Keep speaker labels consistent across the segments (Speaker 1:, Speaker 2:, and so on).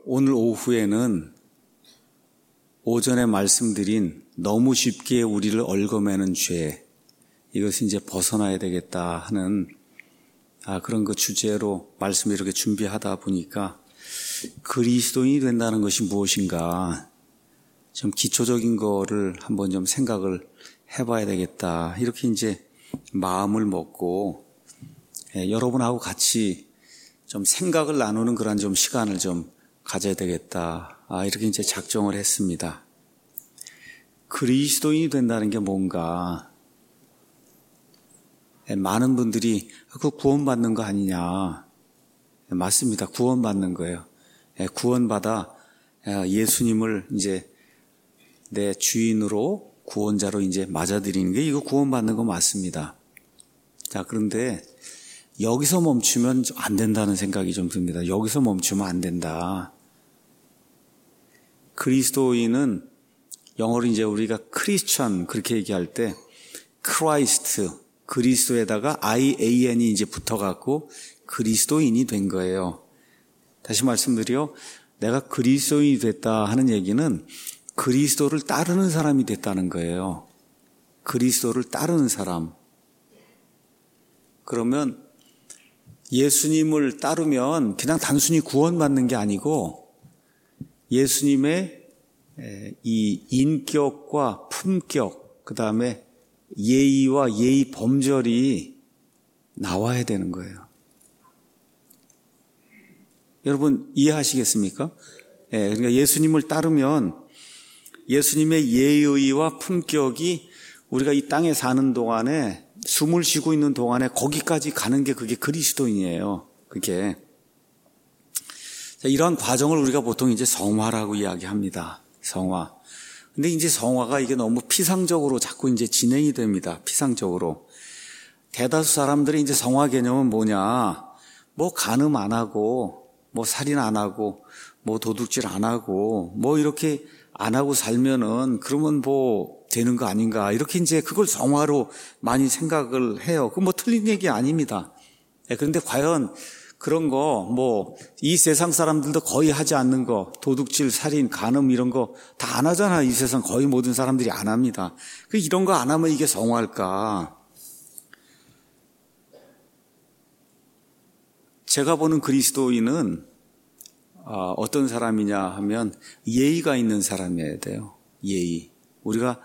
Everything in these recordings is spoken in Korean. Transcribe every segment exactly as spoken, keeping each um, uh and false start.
Speaker 1: 오늘 오후에는 오전에 말씀드린 너무 쉽게 우리를 얽어매는 죄, 이것을 이제 벗어나야 되겠다 하는 아, 그런 그 주제로 말씀을 이렇게 준비하다 보니까 그리스도인이 된다는 것이 무엇인가 좀 기초적인 거를 한번 좀 생각을 해봐야 되겠다. 이렇게 이제 마음을 먹고 예, 여러분하고 같이 좀 생각을 나누는 그런 좀 시간을 좀 가져야 되겠다. 아, 이렇게 이제 작정을 했습니다. 그리스도인이 된다는 게 뭔가? 예, 많은 분들이 그 구원받는 거 아니냐? 예, 맞습니다. 구원받는 거예요. 예, 구원받아 예수님을 이제 내 주인으로 구원자로 이제 맞아들이는 게 이거 구원받는 거 맞습니다. 자, 그런데 여기서 멈추면 안 된다는 생각이 좀 듭니다. 여기서 멈추면 안 된다. 그리스도인은 영어로 이제 우리가 크리스천 그렇게 얘기할 때 크라이스트, 그리스도에다가 아이엔이 이제 붙어갖고 그리스도인이 된 거예요. 다시 말씀드려, 내가 그리스도인이 됐다 하는 얘기는 그리스도를 따르는 사람이 됐다는 거예요. 그리스도를 따르는 사람. 그러면 예수님을 따르면 그냥 단순히 구원받는 게 아니고 예수님의 이 인격과 품격, 그 다음에 예의와 예의 범절이 나와야 되는 거예요. 여러분 이해하시겠습니까? 예, 그러니까 예수님을 따르면 예수님의 예의와 품격이 우리가 이 땅에 사는 동안에 숨을 쉬고 있는 동안에 거기까지 가는 게 그게 그리스도인이에요. 그게. 자, 이러한 과정을 우리가 보통 이제 성화라고 이야기합니다. 성화. 근데 이제 성화가 이게 너무 피상적으로 자꾸 이제 진행이 됩니다. 피상적으로. 대다수 사람들이 이제 성화 개념은 뭐냐? 뭐 간음 안 하고, 뭐 살인 안 하고, 뭐 도둑질 안 하고, 뭐 이렇게 안 하고 살면은 그러면 뭐 되는 거 아닌가. 이렇게 이제 그걸 성화로 많이 생각을 해요. 그건 뭐 틀린 얘기 아닙니다. 그런데 과연 그런 거, 뭐, 이 세상 사람들도 거의 하지 않는 거, 도둑질, 살인, 간음 이런 거 다 안 하잖아. 이 세상 거의 모든 사람들이 안 합니다. 그 이런 거 안 하면 이게 성화일까? 제가 보는 그리스도인은 어떤 사람이냐 하면 예의가 있는 사람이어야 돼요. 예의. 우리가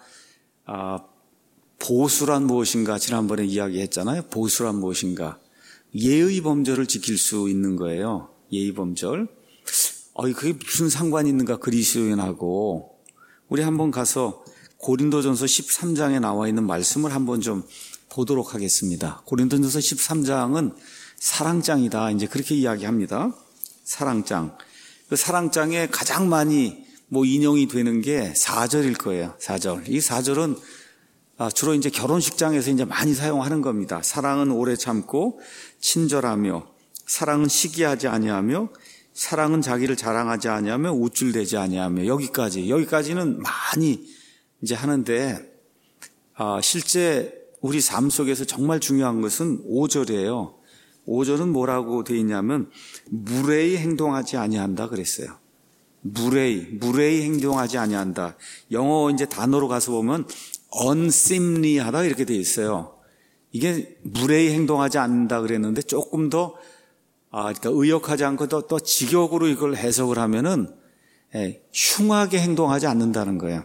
Speaker 1: 보수란 무엇인가 지난번에 이야기했잖아요. 보수란 무엇인가. 예의 범절을 지킬 수 있는 거예요. 예의 범절. 어이, 그게 무슨 상관이 있는가 그리스도인하고. 우리 한번 가서 고린도전서 십삼 장에 나와 있는 말씀을 한번 좀 보도록 하겠습니다. 고린도전서 십삼 장은 사랑장이다. 이제 그렇게 이야기합니다. 사랑장. 그 사랑장에 가장 많이 뭐 인용이 되는 게 사 절일 거예요. 사 절. 이 사 절은 주로 이제 결혼식장에서 이제 많이 사용하는 겁니다. 사랑은 오래 참고 친절하며, 사랑은 시기하지 아니하며, 사랑은 자기를 자랑하지 아니하며, 우쭐대지 아니하며, 여기까지, 여기까지는 많이 이제 하는데, 아, 실제 우리 삶 속에서 정말 중요한 것은 오 절이에요. 오 절은 뭐라고 되어 있냐면, 무례히 행동하지 아니한다 그랬어요. 무례히, 무례히 행동하지 아니한다. 영어 이제 단어로 가서 보면, unseemly하다 이렇게 되어 있어요. 이게 무례히 행동하지 않는다 그랬는데 조금 더 아, 그러니까 의역하지 않고 또, 또 직역으로 이걸 해석을 하면은 예, 흉하게 행동하지 않는다는 거예요.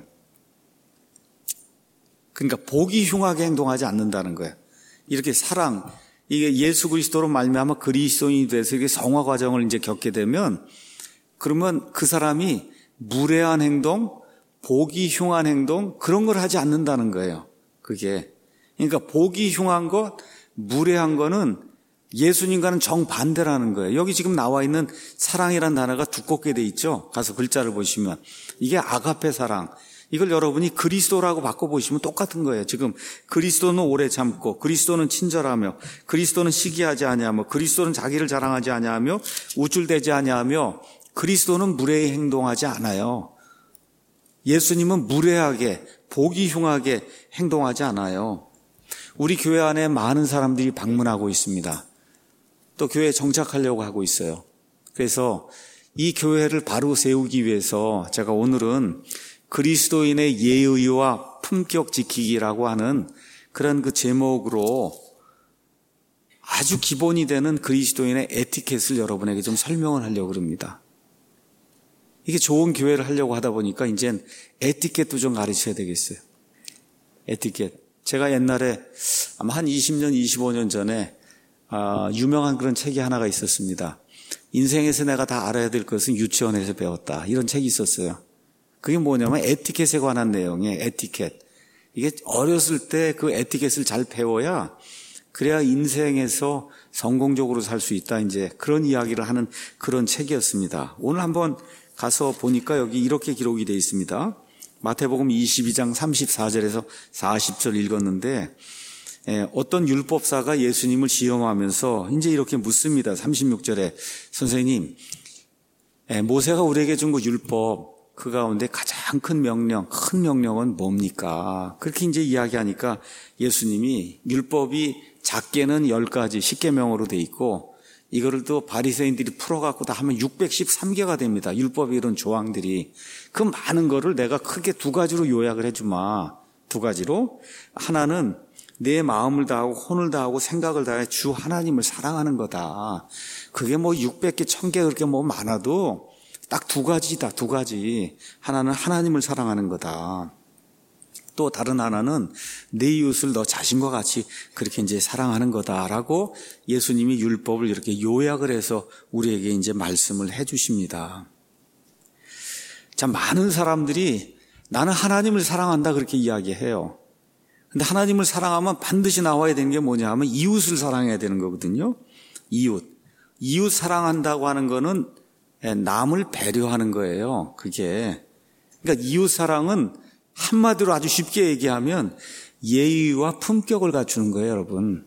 Speaker 1: 그러니까 복이 흉하게 행동하지 않는다는 거예요. 이렇게 사랑, 이게 예수 그리스도로 말미암아 그리스도인이 돼서 이게 성화 과정을 이제 겪게 되면 그러면 그 사람이 무례한 행동, 복이 흉한 행동 그런 걸 하지 않는다는 거예요. 그게 그러니까 복이 흉한 것, 무례한 거는 예수님과는 정반대라는 거예요. 여기 지금 나와 있는 사랑이라는 단어가 두껍게 돼 있죠. 가서 글자를 보시면 이게 아가페 사랑. 이걸 여러분이 그리스도라고 바꿔보시면 똑같은 거예요. 지금 그리스도는 오래 참고, 그리스도는 친절하며, 그리스도는 시기하지 아니하며, 그리스도는 자기를 자랑하지 아니하며, 우쭐대지 아니하며, 그리스도는 무례히 행동하지 않아요. 예수님은 무례하게, 복이 흉하게 행동하지 않아요. 우리 교회 안에 많은 사람들이 방문하고 있습니다. 또 교회에 정착하려고 하고 있어요. 그래서 이 교회를 바로 세우기 위해서 제가 오늘은 그리스도인의 예의와 품격 지키기라고 하는 그런 그 제목으로 아주 기본이 되는 그리스도인의 에티켓을 여러분에게 좀 설명을 하려고 합니다. 이게 좋은 교회를 하려고 하다 보니까 이젠 에티켓도 좀 가르쳐야 되겠어요. 에티켓. 제가 옛날에 아마 한 이십 년, 이십오 년 전에 아, 유명한 그런 책이 하나가 있었습니다. 인생에서 내가 다 알아야 될 것은 유치원에서 배웠다. 이런 책이 있었어요. 그게 뭐냐면 에티켓에 관한 내용이에요. 에티켓. 이게 어렸을 때 그 에티켓을 잘 배워야 그래야 인생에서 성공적으로 살 수 있다. 이제 그런 이야기를 하는 그런 책이었습니다. 오늘 한번 가서 보니까 여기 이렇게 기록이 되어 있습니다. 마태복음 이십이 장 삼십사 절에서 사십 절 읽었는데 예, 어떤 율법사가 예수님을 시험하면서 이제 이렇게 묻습니다. 삼십육 절에 선생님, 예, 모세가 우리에게 준 그 율법 그 가운데 가장 큰 명령, 큰 명령은 뭡니까? 그렇게 이제 이야기하니까 예수님이 율법이 작게는 열 가지 십계명으로 돼 있고 이거를 또 바리새인들이 풀어갖고 다 하면 육백십삼 개가 됩니다. 율법의 이런 조항들이. 그 많은 거를 내가 크게 두 가지로 요약을 해주마. 두 가지로. 하나는 내 마음을 다하고 혼을 다하고 생각을 다해 주 하나님을 사랑하는 거다. 그게 뭐 육백 개, 천 개 그렇게 뭐 많아도 딱 두 가지다. 두 가지. 하나는 하나님을 사랑하는 거다. 또 다른 하나는 내 이웃을 너 자신과 같이 그렇게 이제 사랑하는 거다라고 예수님이 율법을 이렇게 요약을 해서 우리에게 이제 말씀을 해 주십니다. 자, 많은 사람들이 나는 하나님을 사랑한다 그렇게 이야기해요. 근데 하나님을 사랑하면 반드시 나와야 되는 게 뭐냐 하면 이웃을 사랑해야 되는 거거든요. 이웃. 이웃 사랑한다고 하는 거는 남을 배려하는 거예요. 그게. 그러니까 이웃 사랑은 한마디로 아주 쉽게 얘기하면 예의와 품격을 갖추는 거예요, 여러분.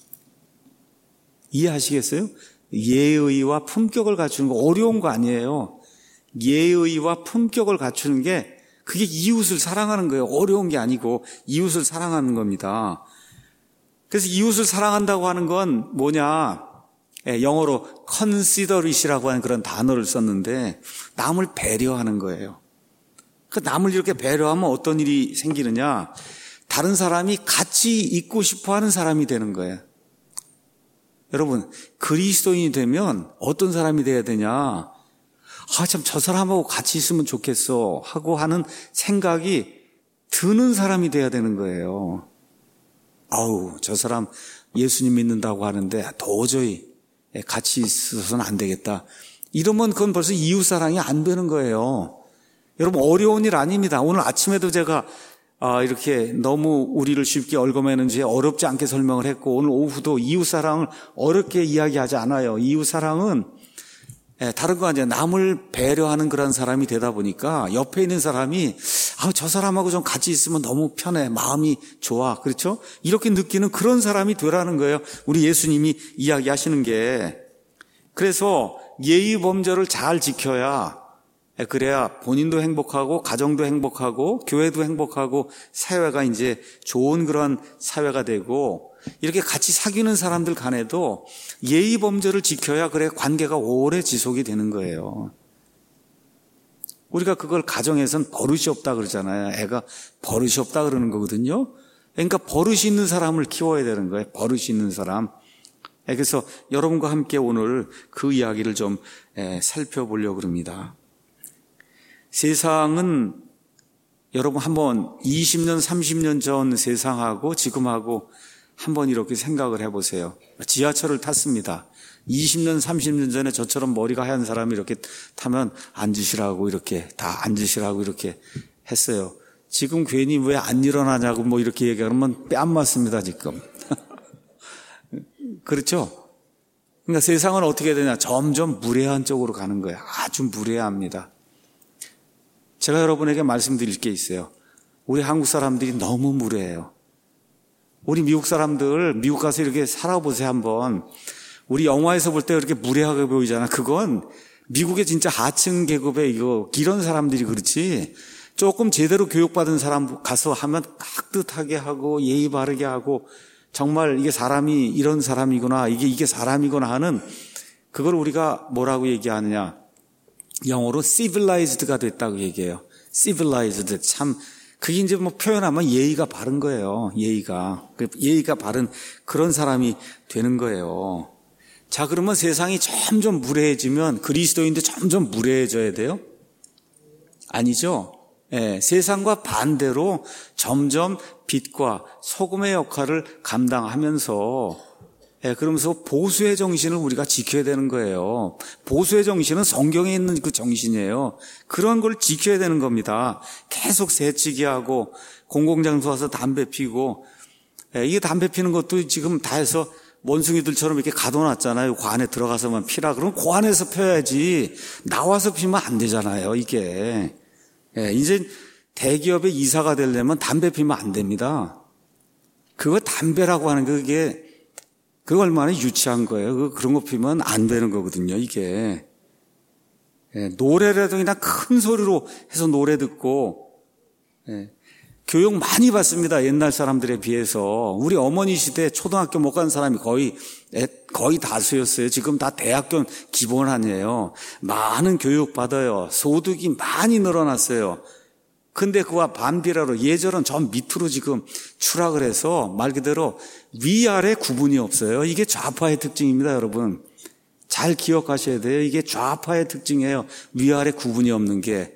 Speaker 1: 이해하시겠어요? 예의와 품격을 갖추는 거 어려운 거 아니에요. 예의와 품격을 갖추는 게 그게 이웃을 사랑하는 거예요. 어려운 게 아니고 이웃을 사랑하는 겁니다. 그래서 이웃을 사랑한다고 하는 건 뭐냐? 영어로 considerat이라고 하는 그런 단어를 썼는데 남을 배려하는 거예요. 그 남을 이렇게 배려하면 어떤 일이 생기느냐? 다른 사람이 같이 있고 싶어 하는 사람이 되는 거예요. 여러분, 그리스도인이 되면 어떤 사람이 돼야 되냐? 아, 참, 저 사람하고 같이 있으면 좋겠어. 하고 하는 생각이 드는 사람이 돼야 되는 거예요. 아우, 저 사람 예수님 믿는다고 하는데 도저히 같이 있어서는 안 되겠다. 이러면 그건 벌써 이웃사랑이 안 되는 거예요. 여러분, 어려운 일 아닙니다. 오늘 아침에도 제가 아, 이렇게 너무 우리를 쉽게 얽어매는 주에 어렵지 않게 설명을 했고 오늘 오후도 이웃사랑을 어렵게 이야기하지 않아요. 이웃사랑은 다른 거 아니에요. 남을 배려하는 그런 사람이 되다 보니까 옆에 있는 사람이 아, 저 사람하고 좀 같이 있으면 너무 편해. 마음이 좋아. 그렇죠? 이렇게 느끼는 그런 사람이 되라는 거예요. 우리 예수님이 이야기하시는 게. 그래서 예의 범절을 잘 지켜야 그래야 본인도 행복하고 가정도 행복하고 교회도 행복하고 사회가 이제 좋은 그런 사회가 되고 이렇게 같이 사귀는 사람들 간에도 예의 범절을 지켜야 그래 관계가 오래 지속이 되는 거예요. 우리가 그걸 가정에선 버릇이 없다 그러잖아요. 애가 버릇이 없다 그러는 거거든요. 그러니까 버릇이 있는 사람을 키워야 되는 거예요. 버릇이 있는 사람. 그래서 여러분과 함께 오늘 그 이야기를 좀 살펴보려고 합니다. 세상은 여러분 한번 이십 년, 삼십 년 전 세상하고 지금하고 한번 이렇게 생각을 해보세요. 지하철을 탔습니다. 이십 년, 삼십 년 전에 저처럼 머리가 하얀 사람이 이렇게 타면 앉으시라고 이렇게 다 앉으시라고 이렇게 했어요. 지금 괜히 왜 안 일어나냐고 뭐 이렇게 얘기하면 뺨 맞습니다, 지금. 그렇죠? 그러니까 세상은 어떻게 되냐? 점점 무례한 쪽으로 가는 거예요. 아주 무례합니다. 제가 여러분에게 말씀드릴 게 있어요. 우리 한국 사람들이 너무 무례해요. 우리 미국 사람들 미국 가서 이렇게 살아보세요 한번. 우리 영화에서 볼 때 그렇게 무례하게 보이잖아. 그건 미국의 진짜 하층 계급의 이거 이런 사람들이 그렇지. 조금 제대로 교육받은 사람 가서 하면 깍듯하게 하고 예의 바르게 하고 정말 이게 사람이 이런 사람이구나 이게 이게 사람이구나 하는 그걸 우리가 뭐라고 얘기하느냐? 영어로 civilized가 됐다고 얘기해요. civilized. 참, 그게 이제 뭐 표현하면 예의가 바른 거예요. 예의가. 예의가 바른 그런 사람이 되는 거예요. 자, 그러면 세상이 점점 무례해지면 그리스도인도 점점 무례해져야 돼요? 아니죠. 예, 세상과 반대로 점점 빛과 소금의 역할을 감당하면서 예, 그러면서 보수의 정신을 우리가 지켜야 되는 거예요. 보수의 정신은 성경에 있는 그 정신이에요. 그런 걸 지켜야 되는 겁니다. 계속 새치기 하고 공공장소 와서 담배 피고 예, 이게 담배 피는 것도 지금 다 해서 원숭이들처럼 이렇게 가둬놨잖아요. 그 안에 들어가서만 피라. 그럼 그 안에서 펴야지. 나와서 피면 안 되잖아요, 이게. 예, 이제 대기업에 이사가 되려면 담배 피면 안 됩니다. 그거 담배라고 하는 그게 그거 얼마나 유치한 거예요. 그 그런 거 피면 안 되는 거거든요, 이게. 예, 노래라도 그냥 큰 소리로 해서 노래 듣고, 예, 교육 많이 받습니다. 옛날 사람들에 비해서. 우리 어머니 시대 초등학교 못 간 사람이 거의, 거의 다수였어요. 지금 다 대학교 기본 아니에요. 많은 교육 받아요. 소득이 많이 늘어났어요. 근데 그와 반비례로 예절은 저 밑으로 지금 추락을 해서 말 그대로 위아래 구분이 없어요. 이게 좌파의 특징입니다, 여러분. 잘 기억하셔야 돼요. 이게 좌파의 특징이에요. 위아래 구분이 없는 게.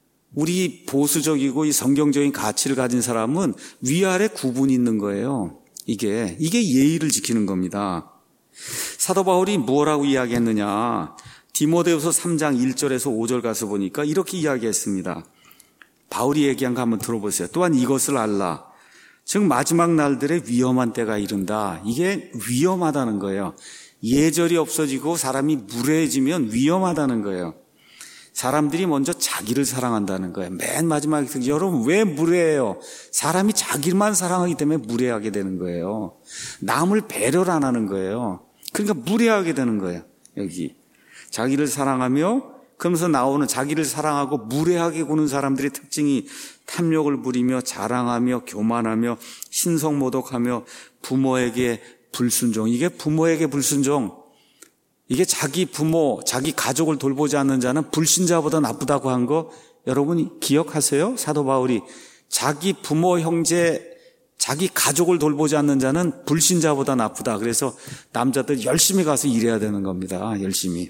Speaker 1: 우리 보수적이고 이 성경적인 가치를 가진 사람은 위아래 구분이 있는 거예요. 이게, 이게 예의를 지키는 겁니다. 사도 바울이 뭐라고 이야기했느냐. 디모데후서 삼 장 일 절에서 오 절 가서 보니까 이렇게 이야기했습니다. 바울이 얘기한 거 한번 들어보세요. 또한 이것을 알라. 즉 마지막 날들에 위험한 때가 이른다. 이게 위험하다는 거예요. 예절이 없어지고 사람이 무례해지면 위험하다는 거예요. 사람들이 먼저 자기를 사랑한다는 거예요. 맨 마지막에 여러분 왜 무례해요? 사람이 자기만 사랑하기 때문에 무례하게 되는 거예요. 남을 배려를 안 하는 거예요. 그러니까 무례하게 되는 거예요. 여기 자기를 사랑하며 그러면서 나오는 자기를 사랑하고 무례하게 구는 사람들의 특징이 탐욕을 부리며 자랑하며 교만하며 신성모독하며 부모에게 불순종. 이게 부모에게 불순종. 이게 자기 부모, 자기 가족을 돌보지 않는 자는 불신자보다 나쁘다고 한 거 여러분 기억하세요? 사도 바울이 자기 부모, 형제, 자기 가족을 돌보지 않는 자는 불신자보다 나쁘다. 그래서 남자들 열심히 가서 일해야 되는 겁니다. 열심히.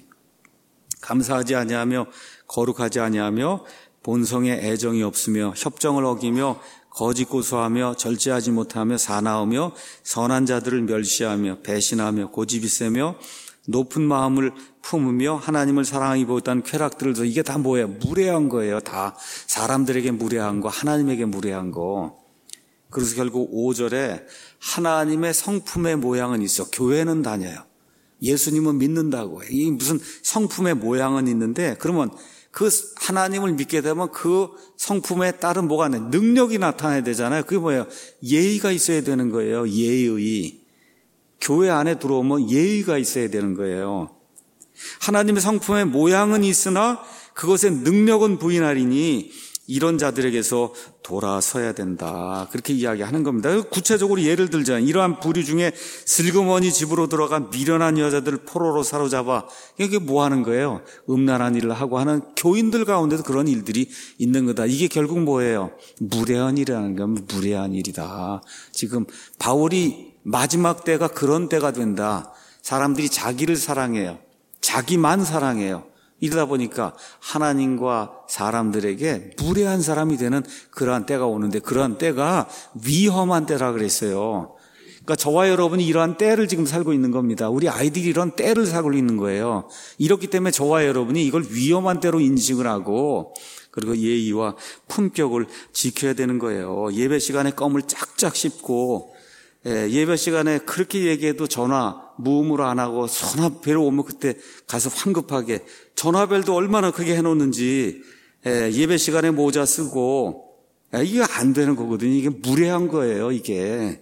Speaker 1: 감사하지 아니하며 거룩하지 아니하며 본성에 애정이 없으며 협정을 어기며 거짓 고소하며 절제하지 못하며 사나우며 선한 자들을 멸시하며 배신하며 고집이 세며 높은 마음을 품으며 하나님을 사랑하기보다는 쾌락들을 이게 다 뭐예요? 무례한 거예요. 다 사람들에게 무례한 거, 하나님에게 무례한 거. 그래서 결국 오 절에 하나님의 성품의 모양은 있어. 교회는 다녀요. 예수님은 믿는다고 해요. 이 무슨 성품의 모양은 있는데 그러면 그 하나님을 믿게 되면 그 성품에 따른 뭐가 있나요? 능력이 나타나야 되잖아요. 그게 뭐예요? 예의가 있어야 되는 거예요. 예의. 교회 안에 들어오면 예의가 있어야 되는 거예요. 하나님의 성품의 모양은 있으나 그것의 능력은 부인하리니 이런 자들에게서 돌아서야 된다. 그렇게 이야기하는 겁니다. 구체적으로 예를 들자면 이러한 부류 중에 슬그머니 집으로 들어가 미련한 여자들을 포로로 사로잡아 이게 뭐 하는 거예요? 음란한 일을 하고 하는 교인들 가운데도 그런 일들이 있는 거다. 이게 결국 뭐예요? 무례한 일이라는 건 무례한 일이다. 지금 바울이 마지막 때가 그런 때가 된다. 사람들이 자기를 사랑해요. 자기만 사랑해요. 이러다 보니까 하나님과 사람들에게 무례한 사람이 되는 그러한 때가 오는데 그러한 때가 위험한 때라 그랬어요. 그러니까 저와 여러분이 이러한 때를 지금 살고 있는 겁니다. 우리 아이들이 이런 때를 살고 있는 거예요. 이렇기 때문에 저와 여러분이 이걸 위험한 때로 인식을 하고 그리고 예의와 품격을 지켜야 되는 거예요. 예배 시간에 껌을 짝짝 씹고 예, 예배 시간에 그렇게 얘기해도 전화 무음으로 안 하고 전화벨 오면 그때 가서 황급하게 전화벨도 얼마나 크게 해놓는지 예, 예배 시간에 모자 쓰고 예, 이게 안 되는 거거든요. 이게 무례한 거예요. 이게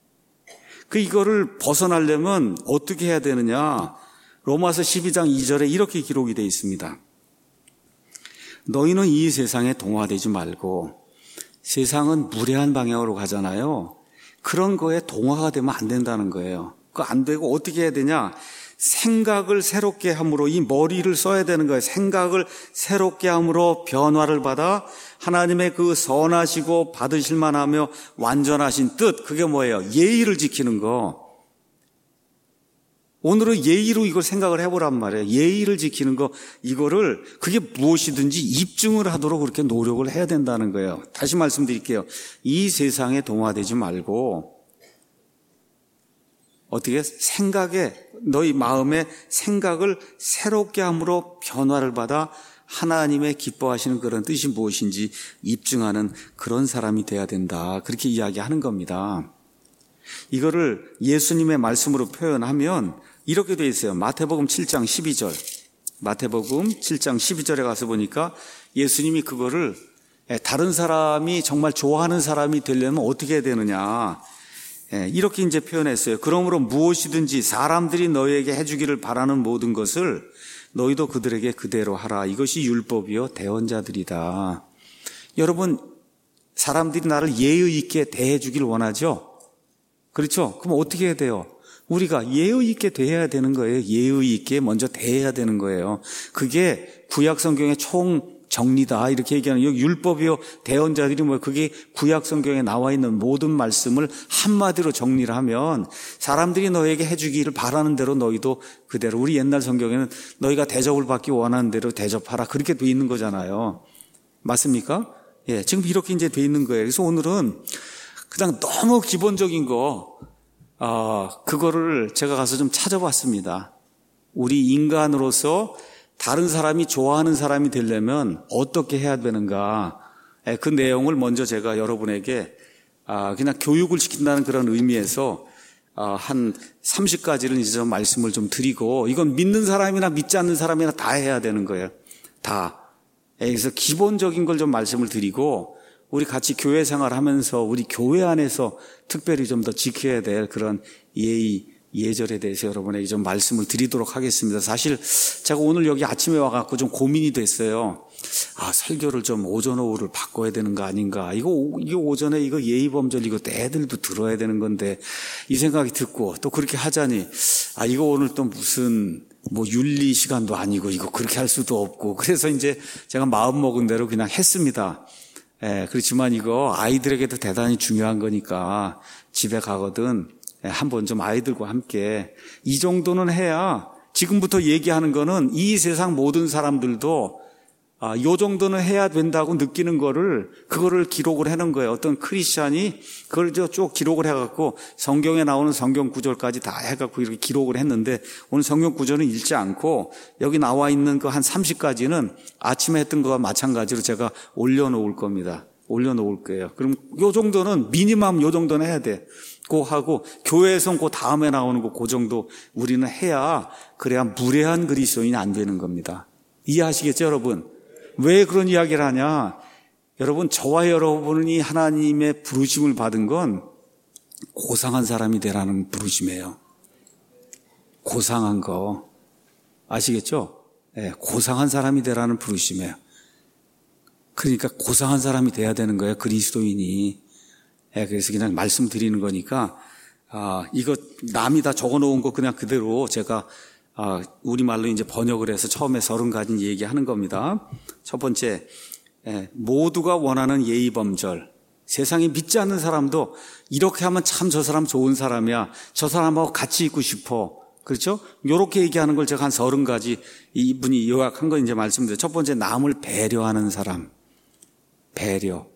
Speaker 1: 그 이거를 벗어나려면 어떻게 해야 되느냐? 로마서 십이 장 이 절에 이렇게 기록이 되어 있습니다. 너희는 이 세상에 동화되지 말고 세상은 무례한 방향으로 가잖아요. 그런 거에 동화가 되면 안 된다는 거예요. 그거 안 되고 어떻게 해야 되냐? 생각을 새롭게 함으로, 이 머리를 써야 되는 거예요. 생각을 새롭게 함으로 변화를 받아 하나님의 그 선하시고 받으실 만하며 완전하신 뜻, 그게 뭐예요? 예의를 지키는 거. 오늘은 예의로 이걸 생각을 해보란 말이에요. 예의를 지키는 거, 이거를 그게 무엇이든지 입증을 하도록 그렇게 노력을 해야 된다는 거예요. 다시 말씀드릴게요. 이 세상에 동화되지 말고 어떻게 생각에, 너희 마음의 생각을 새롭게 함으로 변화를 받아 하나님의 기뻐하시는 그런 뜻이 무엇인지 입증하는 그런 사람이 돼야 된다. 그렇게 이야기하는 겁니다. 이거를 예수님의 말씀으로 표현하면 이렇게 되어 있어요. 마태복음 칠 장 십이 절. 마태복음 칠 장 십이 절에 가서 보니까 예수님이 그거를 다른 사람이 정말 좋아하는 사람이 되려면 어떻게 해야 되느냐. 이렇게 이제 표현했어요. 그러므로 무엇이든지 사람들이 너희에게 해주기를 바라는 모든 것을 너희도 그들에게 그대로 하라. 이것이 율법이요 대언자들이다. 여러분, 사람들이 나를 예의 있게 대해주길 원하죠? 그렇죠? 그럼 어떻게 해야 돼요? 우리가 예의 있게 대해야 되는 거예요. 예의 있게 먼저 대해야 되는 거예요. 그게 구약 성경의 총 정리다 이렇게 얘기하는, 여기 율법이요 대언자들이 뭐예요? 그게 구약 성경에 나와 있는 모든 말씀을 한마디로 정리를 하면 사람들이 너에게 해주기를 바라는 대로 너희도 그대로, 우리 옛날 성경에는 너희가 대접을 받기 원하는 대로 대접하라 그렇게 돼 있는 거잖아요. 맞습니까? 예, 지금 이렇게 이제 돼 있는 거예요. 그래서 오늘은 그냥 너무 기본적인 거, 어, 그거를 제가 가서 좀 찾아봤습니다. 우리 인간으로서 다른 사람이 좋아하는 사람이 되려면 어떻게 해야 되는가. 그 내용을 먼저 제가 여러분에게 그냥 교육을 시킨다는 그런 의미에서 한 삼십 가지를 이제 좀 말씀을 좀 드리고, 이건 믿는 사람이나 믿지 않는 사람이나 다 해야 되는 거예요. 다. 그래서 기본적인 걸 좀 말씀을 드리고, 우리 같이 교회 생활하면서 우리 교회 안에서 특별히 좀 더 지켜야 될 그런 예의, 예절에 대해서 여러분에게 좀 말씀을 드리도록 하겠습니다. 사실 제가 오늘 여기 아침에 와갖고 좀 고민이 됐어요. 아, 설교를 좀 오전 오후를 바꿔야 되는 거 아닌가. 이거, 이거 오전에 이거 예의범절 이거 애들도 들어야 되는 건데, 이 생각이 듣고 또 그렇게 하자니, 아, 이거 오늘 또 무슨 뭐 윤리 시간도 아니고 이거 그렇게 할 수도 없고, 그래서 이제 제가 마음 먹은 대로 그냥 했습니다. 예, 그렇지만 이거 아이들에게도 대단히 중요한 거니까 집에 가거든 한번 좀 아이들과 함께 이 정도는 해야, 지금부터 얘기하는 거는 이 세상 모든 사람들도 아, 요 정도는 해야 된다고 느끼는 거를, 그거를 기록을 해놓은 거예요. 어떤 크리스찬이 그걸 쭉 기록을 해갖고 성경에 나오는 성경 구절까지 다 해갖고 이렇게 기록을 했는데, 오늘 성경 구절은 읽지 않고 여기 나와 있는 그 한 삼십 가지는 아침에 했던 거와 마찬가지로 제가 올려놓을 겁니다. 올려놓을 거예요. 그럼 요 정도는 미니멈 요 정도는 해야 돼. 고 하고 교회에서 그 다음에 나오는 거 그 정도 우리는 해야, 그래야 무례한 그리스도인이 안 되는 겁니다. 이해하시겠죠, 여러분? 왜 그런 이야기를 하냐? 여러분, 저와 여러분이 하나님의 부르심을 받은 건 고상한 사람이 되라는 부르심이에요. 고상한 거 아시겠죠? 네, 고상한 사람이 되라는 부르심이에요. 그러니까 고상한 사람이 돼야 되는 거예요, 그리스도인이. 네, 그래서 그냥 말씀드리는 거니까, 아, 이거 남이 다 적어놓은 거 그냥 그대로 제가 아, 우리말로 이제 번역을 해서 처음에 서른 가지 얘기하는 겁니다. 첫 번째, 예, 모두가 원하는 예의범절. 세상에 믿지 않는 사람도 이렇게 하면 참 저 사람 좋은 사람이야, 저 사람하고 같이 있고 싶어, 그렇죠? 요렇게 얘기하는 걸 제가 한 서른 가지 이분이 요약한 거 이제 말씀드려요. 첫 번째, 남을 배려하는 사람. 배려.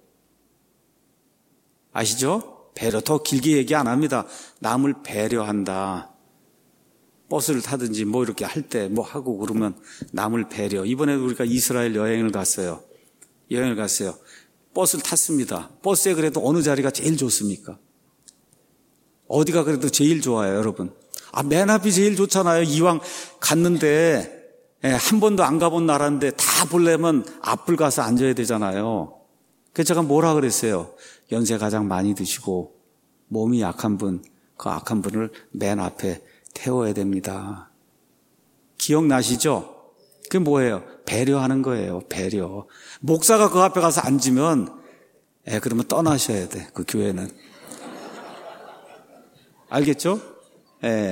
Speaker 1: 아시죠? 배려. 더 길게 얘기 안 합니다. 남을 배려한다. 버스를 타든지 뭐 이렇게 할 때 뭐 하고 그러면 남을 배려. 이번에 우리가 이스라엘 여행을 갔어요. 여행을 갔어요. 버스를 탔습니다. 버스에 그래도 어느 자리가 제일 좋습니까? 어디가 그래도 제일 좋아요, 여러분? 아, 맨 앞이 제일 좋잖아요. 이왕 갔는데, 예, 한 번도 안 가본 나라인데 다 보려면 앞을 가서 앉아야 되잖아요. 그래서 제가 뭐라 그랬어요? 연세 가장 많이 드시고 몸이 약한 분, 그 악한 분을 맨 앞에 태워야 됩니다. 기억나시죠? 그게 뭐예요? 배려하는 거예요. 배려. 목사가 그 앞에 가서 앉으면, 에, 그러면 떠나셔야 돼, 그 교회는. 알겠죠? 예.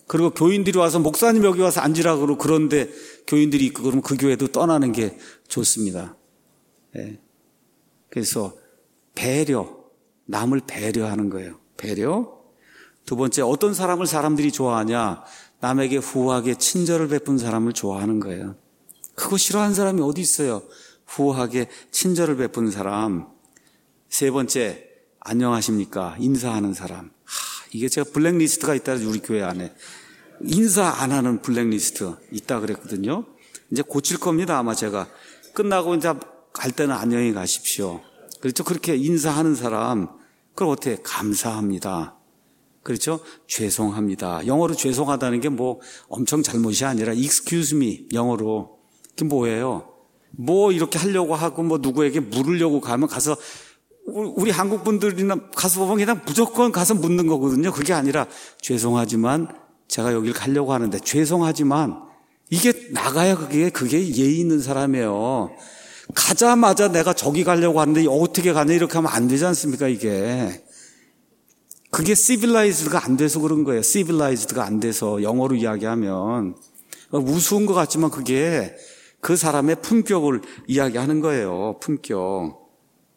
Speaker 1: 그리고 교인들이 와서 목사님 여기 와서 앉으라 그러고 그런데 교인들이 있고 그러면 그 교회도 떠나는 게 좋습니다. 예. 그래서 배려, 남을 배려하는 거예요. 배려. 두 번째, 어떤 사람을 사람들이 좋아하냐? 남에게 후하게 친절을 베푼 사람을 좋아하는 거예요. 그거 싫어하는 사람이 어디 있어요? 후하게 친절을 베푸는 사람. 세 번째, 안녕하십니까? 인사하는 사람. 하, 이게 제가 블랙리스트가 있다, 우리 교회 안에. 인사 안 하는 블랙리스트 있다 그랬거든요. 이제 고칠 겁니다, 아마 제가. 끝나고 이제 갈 때는 안녕히 가십시오. 그렇죠? 그렇게 인사하는 사람. 그럼 어떻게? 감사합니다. 그렇죠? 죄송합니다. 영어로 죄송하다는 게 뭐 엄청 잘못이 아니라 excuse me, 영어로. 그게 뭐예요? 뭐 이렇게 하려고 하고 뭐 누구에게 물으려고 가면 가서 우리 한국 분들이나 가서 보면 그냥 무조건 가서 묻는 거거든요. 그게 아니라 죄송하지만 제가 여길 가려고 하는데 죄송하지만 이게 나가야 그게 그게 예의 있는 사람이에요. 가자마자 내가 저기 가려고 하는데 어떻게 가냐 이렇게 하면 안 되지 않습니까 이게. 그게 civilized가 안 돼서 그런 거예요. civilized가 안 돼서 영어로 이야기하면 우스운 것 같지만 그게 그 사람의 품격을 이야기하는 거예요. 품격.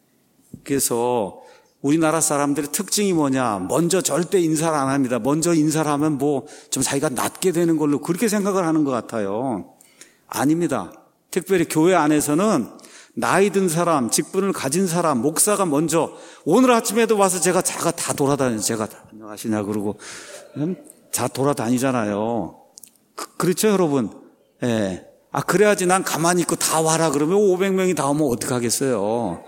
Speaker 1: 그래서 우리나라 사람들의 특징이 뭐냐? 먼저 절대 인사를 안 합니다. 먼저 인사를 하면 뭐 좀 자기가 낮게 되는 걸로 그렇게 생각을 하는 것 같아요. 아닙니다. 특별히 교회 안에서는 나이 든 사람, 직분을 가진 사람, 목사가 먼저 오늘 아침에도 와서 제가 자가 다 돌아다녀. 제가 다 안녕하시냐 그러고 다 돌아다니잖아요. 그, 그렇죠 여러분? 예. 네. 아 그래야지 난 가만히 있고 다 와라 그러면 오백 명이 다 오면 어떡하겠어요.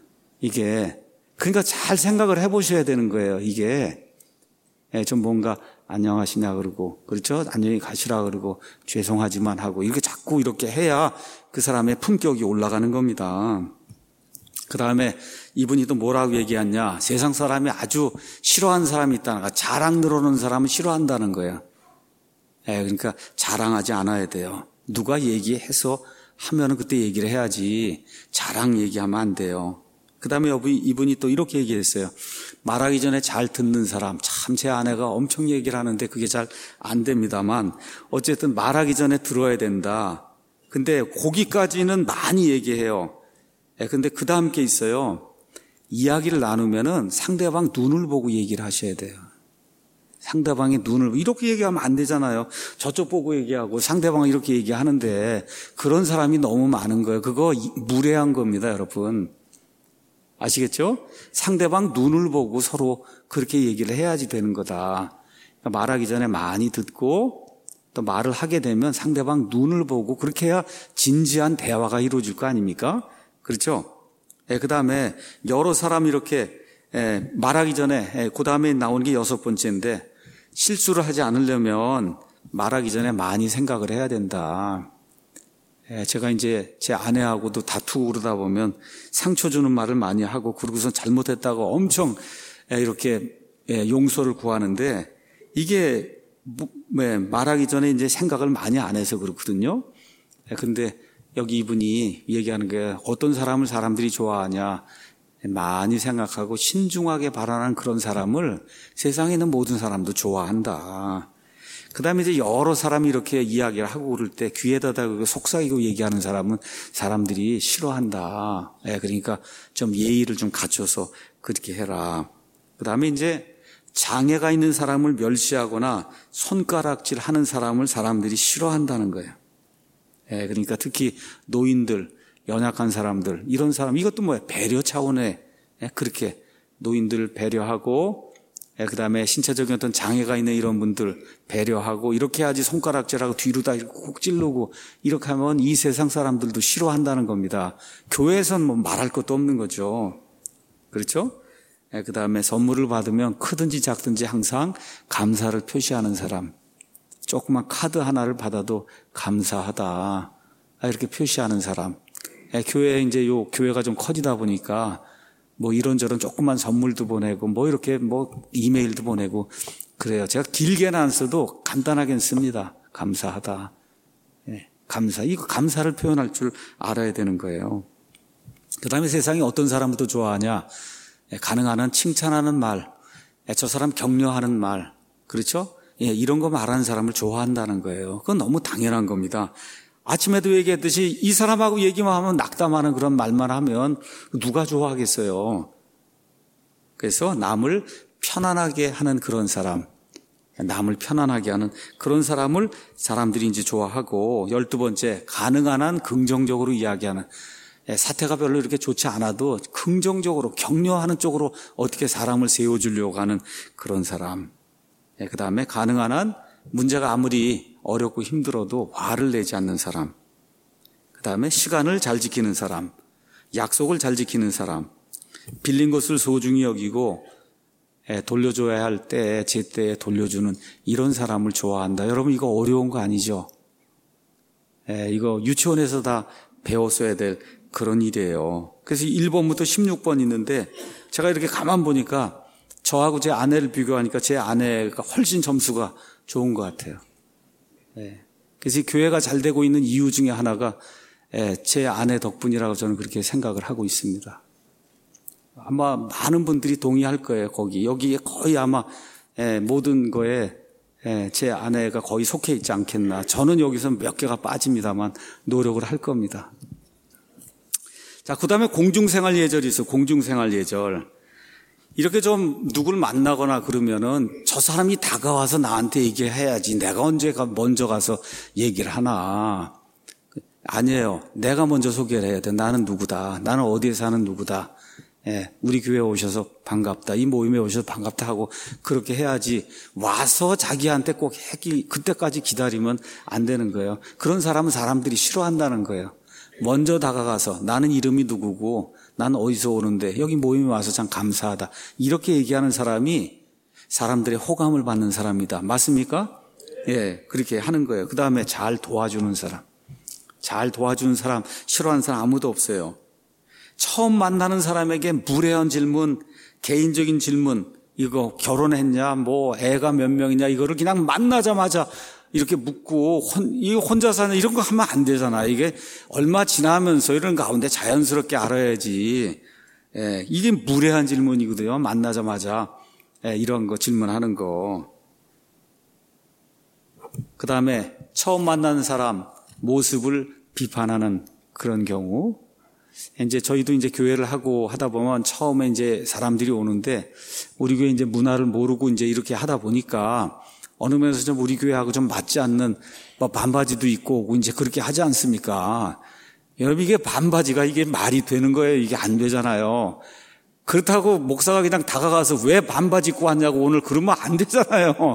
Speaker 1: 이게 그러니까 잘 생각을 해보셔야 되는 거예요. 이게 예, 좀 뭔가 안녕하시냐 그러고 그렇죠? 안녕히 가시라 그러고 죄송하지만 하고 이렇게 자꾸 이렇게 해야 그 사람의 품격이 올라가는 겁니다. 그 다음에 이분이 또 뭐라고 얘기했냐? 세상 사람이 아주 싫어하는 사람이 있다는 거야. 자랑 늘어놓는 사람은 싫어한다는 거예요. 예, 그러니까 자랑하지 않아야 돼요. 누가 얘기해서 하면은 그때 얘기를 해야지 자랑 얘기하면 안 돼요. 그 다음에 이분이 또 이렇게 얘기했어요. 말하기 전에 잘 듣는 사람. 참 제 아내가 엄청 얘기를 하는데 그게 잘 안 됩니다만 어쨌든 말하기 전에 들어야 된다. 근데 거기까지는 많이 얘기해요. 근데 그 다음 게 있어요. 이야기를 나누면은 상대방 눈을 보고 얘기를 하셔야 돼요. 상대방의 눈을 이렇게 얘기하면 안 되잖아요. 저쪽 보고 얘기하고 상대방은 이렇게 얘기하는데 그런 사람이 너무 많은 거예요. 그거 무례한 겁니다, 여러분. 아시겠죠? 상대방 눈을 보고 서로 그렇게 얘기를 해야지 되는 거다. 그러니까 말하기 전에 많이 듣고 또 말을 하게 되면 상대방 눈을 보고 그렇게 해야 진지한 대화가 이루어질 거 아닙니까? 그렇죠? 예, 그 다음에 여러 사람 이렇게 예, 말하기 전에 예, 그 다음에 나오는 게 여섯 번째인데 실수를 하지 않으려면 말하기 전에 많이 생각을 해야 된다. 예, 제가 이제 제 아내하고도 다투고 그러다 보면 상처 주는 말을 많이 하고 그러고서 잘못했다고 엄청 예, 이렇게 예, 용서를 구하는데 이게 뭐, 예, 말하기 전에 이제 생각을 많이 안 해서 그렇거든요. 예, 근데 여기 이분이 얘기하는 게 어떤 사람을 사람들이 좋아하냐. 많이 생각하고 신중하게 발언하는 그런 사람을 세상에 있는 모든 사람도 좋아한다. 그 다음에 이제 여러 사람이 이렇게 이야기를 하고 그럴 때 귀에다 대고 속삭이고 얘기하는 사람은 사람들이 싫어한다. 예, 그러니까 좀 예의를 좀 갖춰서 그렇게 해라. 그 다음에 이제 장애가 있는 사람을 멸시하거나 손가락질 하는 사람을 사람들이 싫어한다는 거예요. 예, 그러니까 특히 노인들, 연약한 사람들, 이런 사람, 이것도 뭐예요? 배려 차원에 예, 그렇게 노인들을 배려하고 예, 그 다음에 신체적인 어떤 장애가 있는 이런 분들 배려하고 이렇게 해야지 손가락질하고 뒤로 다 콕 찌르고 이렇게 하면 이 세상 사람들도 싫어한다는 겁니다. 교회에서는 뭐 말할 것도 없는 거죠. 그렇죠? 예, 그 다음에 선물을 받으면 크든지 작든지 항상 감사를 표시하는 사람. 조그만 카드 하나를 받아도 감사하다. 이렇게 표시하는 사람. 예, 교회에 이제 요 교회가 좀 커지다 보니까 뭐 이런저런 조그만 선물도 보내고 뭐 이렇게 뭐 이메일도 보내고 그래요. 제가 길게는 안 써도 간단하게 씁니다. 감사하다. 예, 감사. 이거 감사를 표현할 줄 알아야 되는 거예요. 그 다음에 세상에 어떤 사람을 더 좋아하냐. 예, 가능한 한 칭찬하는 말. 예, 저 사람 격려하는 말. 그렇죠? 예, 이런 거 말하는 사람을 좋아한다는 거예요. 그건 너무 당연한 겁니다. 아침에도 얘기했듯이 이 사람하고 얘기만 하면 낙담하는 그런 말만 하면 누가 좋아하겠어요. 그래서 남을 편안하게 하는 그런 사람, 남을 편안하게 하는 그런 사람을 사람들이 이제 좋아하고, 열두 번째, 가능한 한 긍정적으로 이야기하는, 사태가 별로 이렇게 좋지 않아도 긍정적으로 격려하는 쪽으로 어떻게 사람을 세워주려고 하는 그런 사람. 그 다음에 가능한 한 문제가 아무리 어렵고 힘들어도 화를 내지 않는 사람. 그 다음에 시간을 잘 지키는 사람, 약속을 잘 지키는 사람, 빌린 것을 소중히 여기고 돌려줘야 할 때 제때에 돌려주는 이런 사람을 좋아한다. 여러분, 이거 어려운 거 아니죠? 이거 유치원에서 다 배웠어야 될 그런 일이에요. 그래서 일 번부터 십육 번 있는데 제가 이렇게 가만 보니까 저하고 제 아내를 비교하니까 제 아내가 훨씬 점수가 좋은 것 같아요. 그래서 교회가 잘 되고 있는 이유 중에 하나가 제 아내 덕분이라고 저는 그렇게 생각을 하고 있습니다. 아마 많은 분들이 동의할 거예요. 거기 여기에 거의 아마 모든 거에 제 아내가 거의 속해 있지 않겠나. 저는 여기서 몇 개가 빠집니다만 노력을 할 겁니다. 자, 그 다음에 공중생활 예절이 있어요. 공중생활 예절. 이렇게 좀 누굴 만나거나 그러면은 저 사람이 다가와서 나한테 얘기해야지. 내가 언제 먼저 가서 얘기를 하나. 아니에요. 내가 먼저 소개를 해야 돼. 나는 누구다. 나는 어디에 사는 누구다. 예, 우리 교회에 오셔서 반갑다. 이 모임에 오셔서 반갑다 하고 그렇게 해야지. 와서 자기한테 꼭 해기, 그때까지 기다리면 안 되는 거예요. 그런 사람은 사람들이 싫어한다는 거예요. 먼저 다가가서 나는 이름이 누구고 나는 어디서 오는데 여기 모임에 와서 참 감사하다. 이렇게 얘기하는 사람이 사람들의 호감을 받는 사람이다. 맞습니까? 예, 그렇게 하는 거예요. 그 다음에 잘 도와주는 사람. 잘 도와주는 사람, 싫어하는 사람 아무도 없어요. 처음 만나는 사람에게 무례한 질문, 개인적인 질문, 이거 결혼했냐, 뭐 애가 몇 명이냐, 이거를 그냥 만나자마자 이렇게 묻고 혼, 이 혼자 사는 이런 거 하면 안 되잖아. 이게 얼마 지나면서 이런 가운데 자연스럽게 알아야지. 예, 이게 무례한 질문이거든요. 만나자마자 예, 이런 거 질문하는 거. 그 다음에 처음 만나는 사람 모습을 비판하는 그런 경우. 이제 저희도 이제 교회를 하고 하다 보면 처음에 이제 사람들이 오는데 우리 교회 이제 문화를 모르고 이제 이렇게 하다 보니까 어느 면에서 좀 우리 교회하고 좀 맞지 않는 뭐 반바지도 입고 오고 이제 그렇게 하지 않습니까? 여러분, 이게 반바지가 이게 말이 되는 거예요? 이게 안 되잖아요. 그렇다고 목사가 그냥 다가가서 왜 반바지 입고 왔냐고 오늘 그러면 안 되잖아요.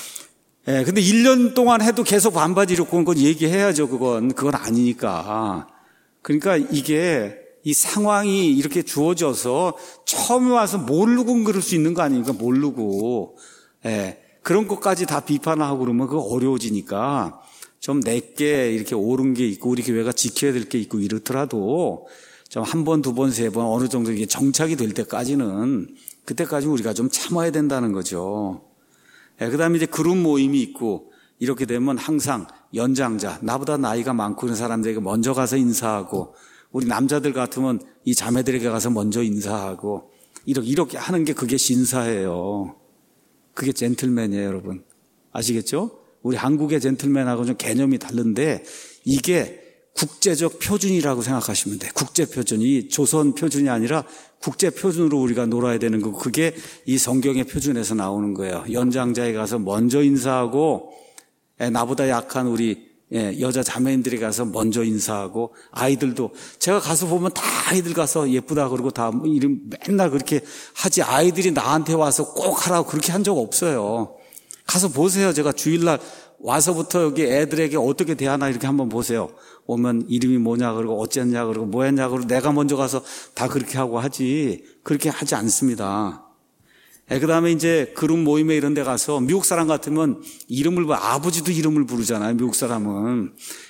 Speaker 1: 예, 근데 일 년 동안 해도 계속 반바지 입고 온 건 얘기해야죠. 그건, 그건 아니니까. 그러니까 이게 이 상황이 이렇게 주어져서 처음에 와서 모르고 그럴 수 있는 거 아닙니까? 모르고. 예. 그런 것까지 다 비판하고 그러면 그거 어려워지니까 좀 내게 이렇게 옳은 게 있고 우리 교회가 지켜야 될 게 있고 이렇더라도 좀 한 번, 두 번, 세 번 어느 정도 이게 정착이 될 때까지는 그때까지 우리가 좀 참아야 된다는 거죠. 예, 그 다음에 이제 그룹 모임이 있고 이렇게 되면 항상 연장자, 나보다 나이가 많고 이런 사람들에게 먼저 가서 인사하고 우리 남자들 같으면 이 자매들에게 가서 먼저 인사하고 이렇게, 이렇게 하는 게 그게 신사예요. 그게 젠틀맨이에요, 여러분. 아시겠죠? 우리 한국의 젠틀맨하고 좀 개념이 다른데 이게 국제적 표준이라고 생각하시면 돼요. 국제 표준이 조선 표준이 아니라 국제 표준으로 우리가 놀아야 되는 거고 그게 이 성경의 표준에서 나오는 거예요. 연장자에 가서 먼저 인사하고 나보다 약한 우리 여자 자매인들이 가서 먼저 인사하고 아이들도 제가 가서 보면 다 아이들 가서 예쁘다 그러고 다 이름 맨날 그렇게 하지 아이들이 나한테 와서 꼭 하라고 그렇게 한 적 없어요. 가서 보세요. 제가 주일날 와서부터 여기 애들에게 어떻게 대하나 이렇게 한번 보세요. 오면 이름이 뭐냐 그러고 어쨌냐 그러고 뭐 했냐 그러고 내가 먼저 가서 다 그렇게 하고 하지 그렇게 하지 않습니다. 예, 그 다음에 이제 그룹 모임에 이런 데 가서 미국 사람 같으면 이름을, 아버지도 이름을 부르잖아요. 미국 사람은.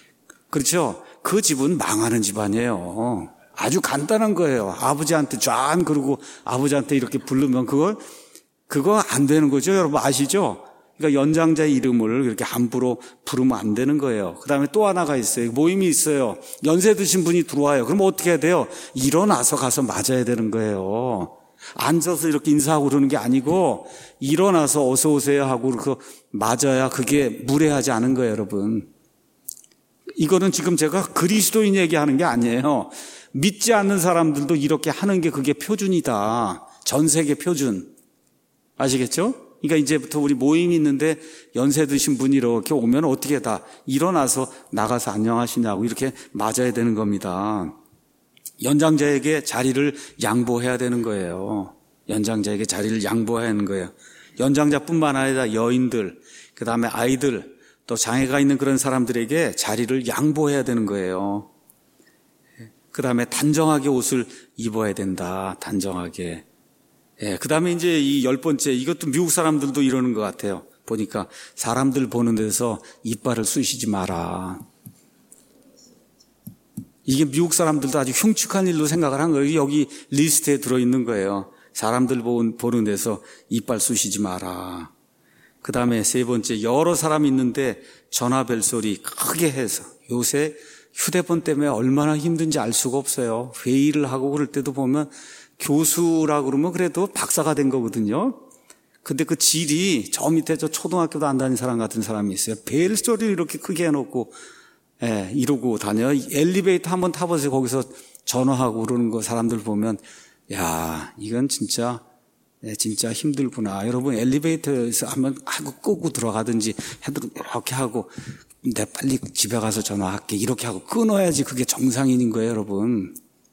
Speaker 1: 그렇죠? 그 집은 망하는 집안이에요. 아주 간단한 거예요. 아버지한테 쫙 그러고 아버지한테 이렇게 부르면 그거, 그거 안 되는 거죠. 여러분 아시죠? 그러니까 연장자의 이름을 이렇게 함부로 부르면 안 되는 거예요. 그 다음에 또 하나가 있어요. 모임이 있어요. 연세 드신 분이 들어와요. 그럼 어떻게 해야 돼요? 일어나서 가서 맞아야 되는 거예요. 앉아서 이렇게 인사하고 그러는 게 아니고 일어나서 어서 오세요 하고 그 맞아야 그게 무례하지 않은 거예요, 여러분. 이거는 지금 제가 그리스도인 얘기하는 게 아니에요. 믿지 않는 사람들도 이렇게 하는 게 그게 표준이다. 전 세계 표준. 아시겠죠? 그러니까 이제부터 우리 모임이 있는데 연세 드신 분이 이렇게 오면 어떻게 다 일어나서 나가서 안녕하시냐고 이렇게 맞아야 되는 겁니다. 연장자에게 자리를 양보해야 되는 거예요. 연장자에게 자리를 양보해야 하는 거예요. 연장자뿐만 아니라 여인들, 그 다음에 아이들, 또 장애가 있는 그런 사람들에게 자리를 양보해야 되는 거예요. 그 다음에 단정하게 옷을 입어야 된다. 단정하게. 예, 그 다음에 이제 이 열 번째, 이것도 미국 사람들도 이러는 것 같아요. 보니까 사람들 보는 데서 이빨을 쑤시지 마라. 이게 미국 사람들도 아주 흉측한 일로 생각을 한 거예요. 여기 리스트에 들어있는 거예요. 사람들 보는 데서 이빨 쑤시지 마라. 그 다음에 세 번째, 여러 사람이 있는데 전화 벨소리 크게 해서. 요새 휴대폰 때문에 얼마나 힘든지 알 수가 없어요. 회의를 하고 그럴 때도 보면 교수라고 그러면 그래도 박사가 된 거거든요. 근데 그 질이 저 밑에 저 초등학교도 안 다닌 사람 같은 사람이 있어요. 벨소리를 이렇게 크게 해놓고 예, 이러고 다녀. 엘리베이터 한번 타보세요. 거기서 전화하고 그러는 거 사람들 보면 야, 이건 진짜 예, 진짜 힘들구나. 여러분 엘리베이터에서 한번 하고 끄고 들어가든지 해도 이렇게 하고 내 빨리 집에 가서 전화할게 이렇게 하고 끊어야지 그게 정상인인 거예요, 여러분.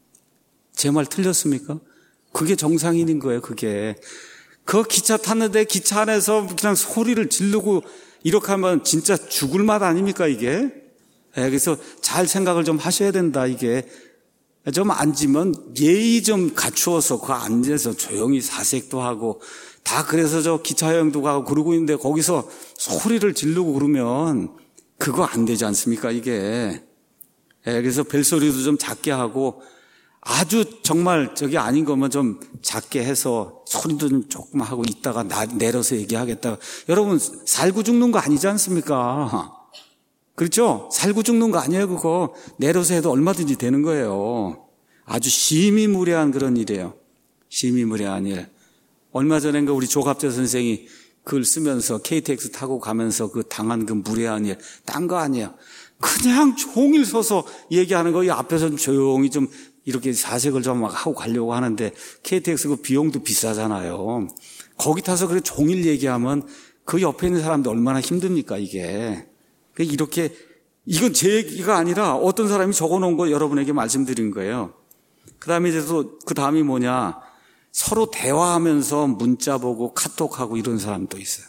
Speaker 1: 제 말 틀렸습니까? 그게 정상인인 거예요, 그게. 그 기차 탔는데 기차 안에서 그냥 소리를 지르고 이렇게 하면 진짜 죽을 맛 아닙니까, 이게? 예, 그래서 잘 생각을 좀 하셔야 된다, 이게. 좀 앉으면 예의 좀 갖추어서 그 앉아서 조용히 사색도 하고 다 그래서 저 기차 여행도 가고 그러고 있는데 거기서 소리를 지르고 그러면 그거 안 되지 않습니까, 이게. 예, 그래서 벨소리도 좀 작게 하고 아주 정말 저게 아닌 거면 좀 작게 해서 소리도 좀 조금 하고 있다가 나, 내려서 얘기하겠다. 여러분 살고 죽는 거 아니지 않습니까? 그렇죠? 살고 죽는 거 아니에요, 그거. 내려서 해도 얼마든지 되는 거예요. 아주 심히무례한 그런 일이에요. 심히무례한 일. 얼마 전인가 우리 조갑재 선생이 글 쓰면서 케이티엑스 타고 가면서 그 당한 그 무례한 일, 딴 거 아니에요. 그냥 종일 서서 얘기하는 거, 이 앞에서 좀 조용히 좀 이렇게 사색을 좀 하고 가려고 하는데 케이티엑스 그 비용도 비싸잖아요. 거기 타서 그렇게 종일 얘기하면 그 옆에 있는 사람도 얼마나 힘듭니까, 이게. 이렇게, 이건 제 얘기가 아니라 어떤 사람이 적어 놓은 거 여러분에게 말씀드린 거예요. 그 다음에 이제 또, 그 다음이 뭐냐. 서로 대화하면서 문자 보고 카톡하고 이런 사람도 있어요.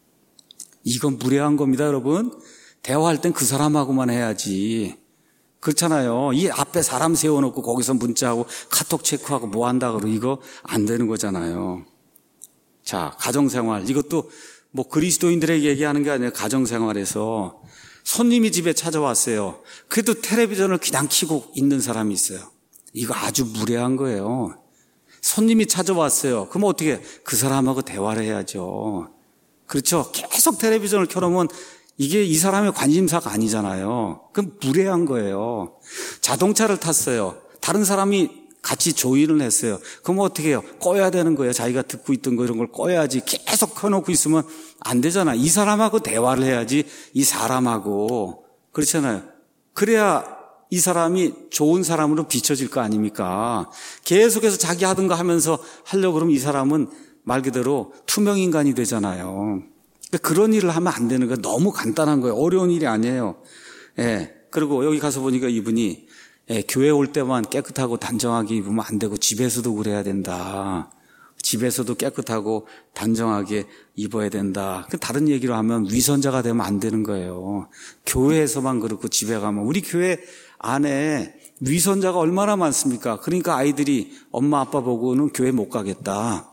Speaker 1: 이건 무례한 겁니다, 여러분. 대화할 땐 그 사람하고만 해야지. 그렇잖아요. 이 앞에 사람 세워놓고 거기서 문자하고 카톡 체크하고 뭐 한다 그러고 이거 안 되는 거잖아요. 자, 가정생활. 이것도 뭐 그리스도인들에게 얘기하는 게 아니라 가정생활에서 손님이 집에 찾아왔어요. 그래도 텔레비전을 그냥 켜고 있는 사람이 있어요. 이거 아주 무례한 거예요. 손님이 찾아왔어요. 그럼 어떻게 그 사람하고 대화를 해야죠. 그렇죠. 계속 텔레비전을 켜놓으면 이게 이 사람의 관심사가 아니잖아요. 그럼 무례한 거예요. 자동차를 탔어요. 다른 사람이 같이 조인을 했어요. 그럼 어떻게 해요? 꺼야 되는 거예요. 자기가 듣고 있던 거 이런 걸 꺼야지. 계속 켜놓고 있으면 안 되잖아. 이 사람하고 대화를 해야지. 이 사람하고. 그렇잖아요. 그래야 이 사람이 좋은 사람으로 비춰질 거 아닙니까? 계속해서 자기 하던 거 하면서 하려고 그러면 이 사람은 말 그대로 투명인간이 되잖아요. 그런 일을 하면 안 되는 거예요. 너무 간단한 거예요. 어려운 일이 아니에요. 예. 그리고 여기 가서 보니까 이분이 예, 교회 올 때만 깨끗하고 단정하게 입으면 안 되고 집에서도 그래야 된다. 집에서도 깨끗하고 단정하게 입어야 된다. 다른 얘기로 하면 위선자가 되면 안 되는 거예요. 교회에서만 그렇고 집에 가면 우리 교회 안에 위선자가 얼마나 많습니까? 그러니까 아이들이 엄마 아빠 보고는 교회 못 가겠다.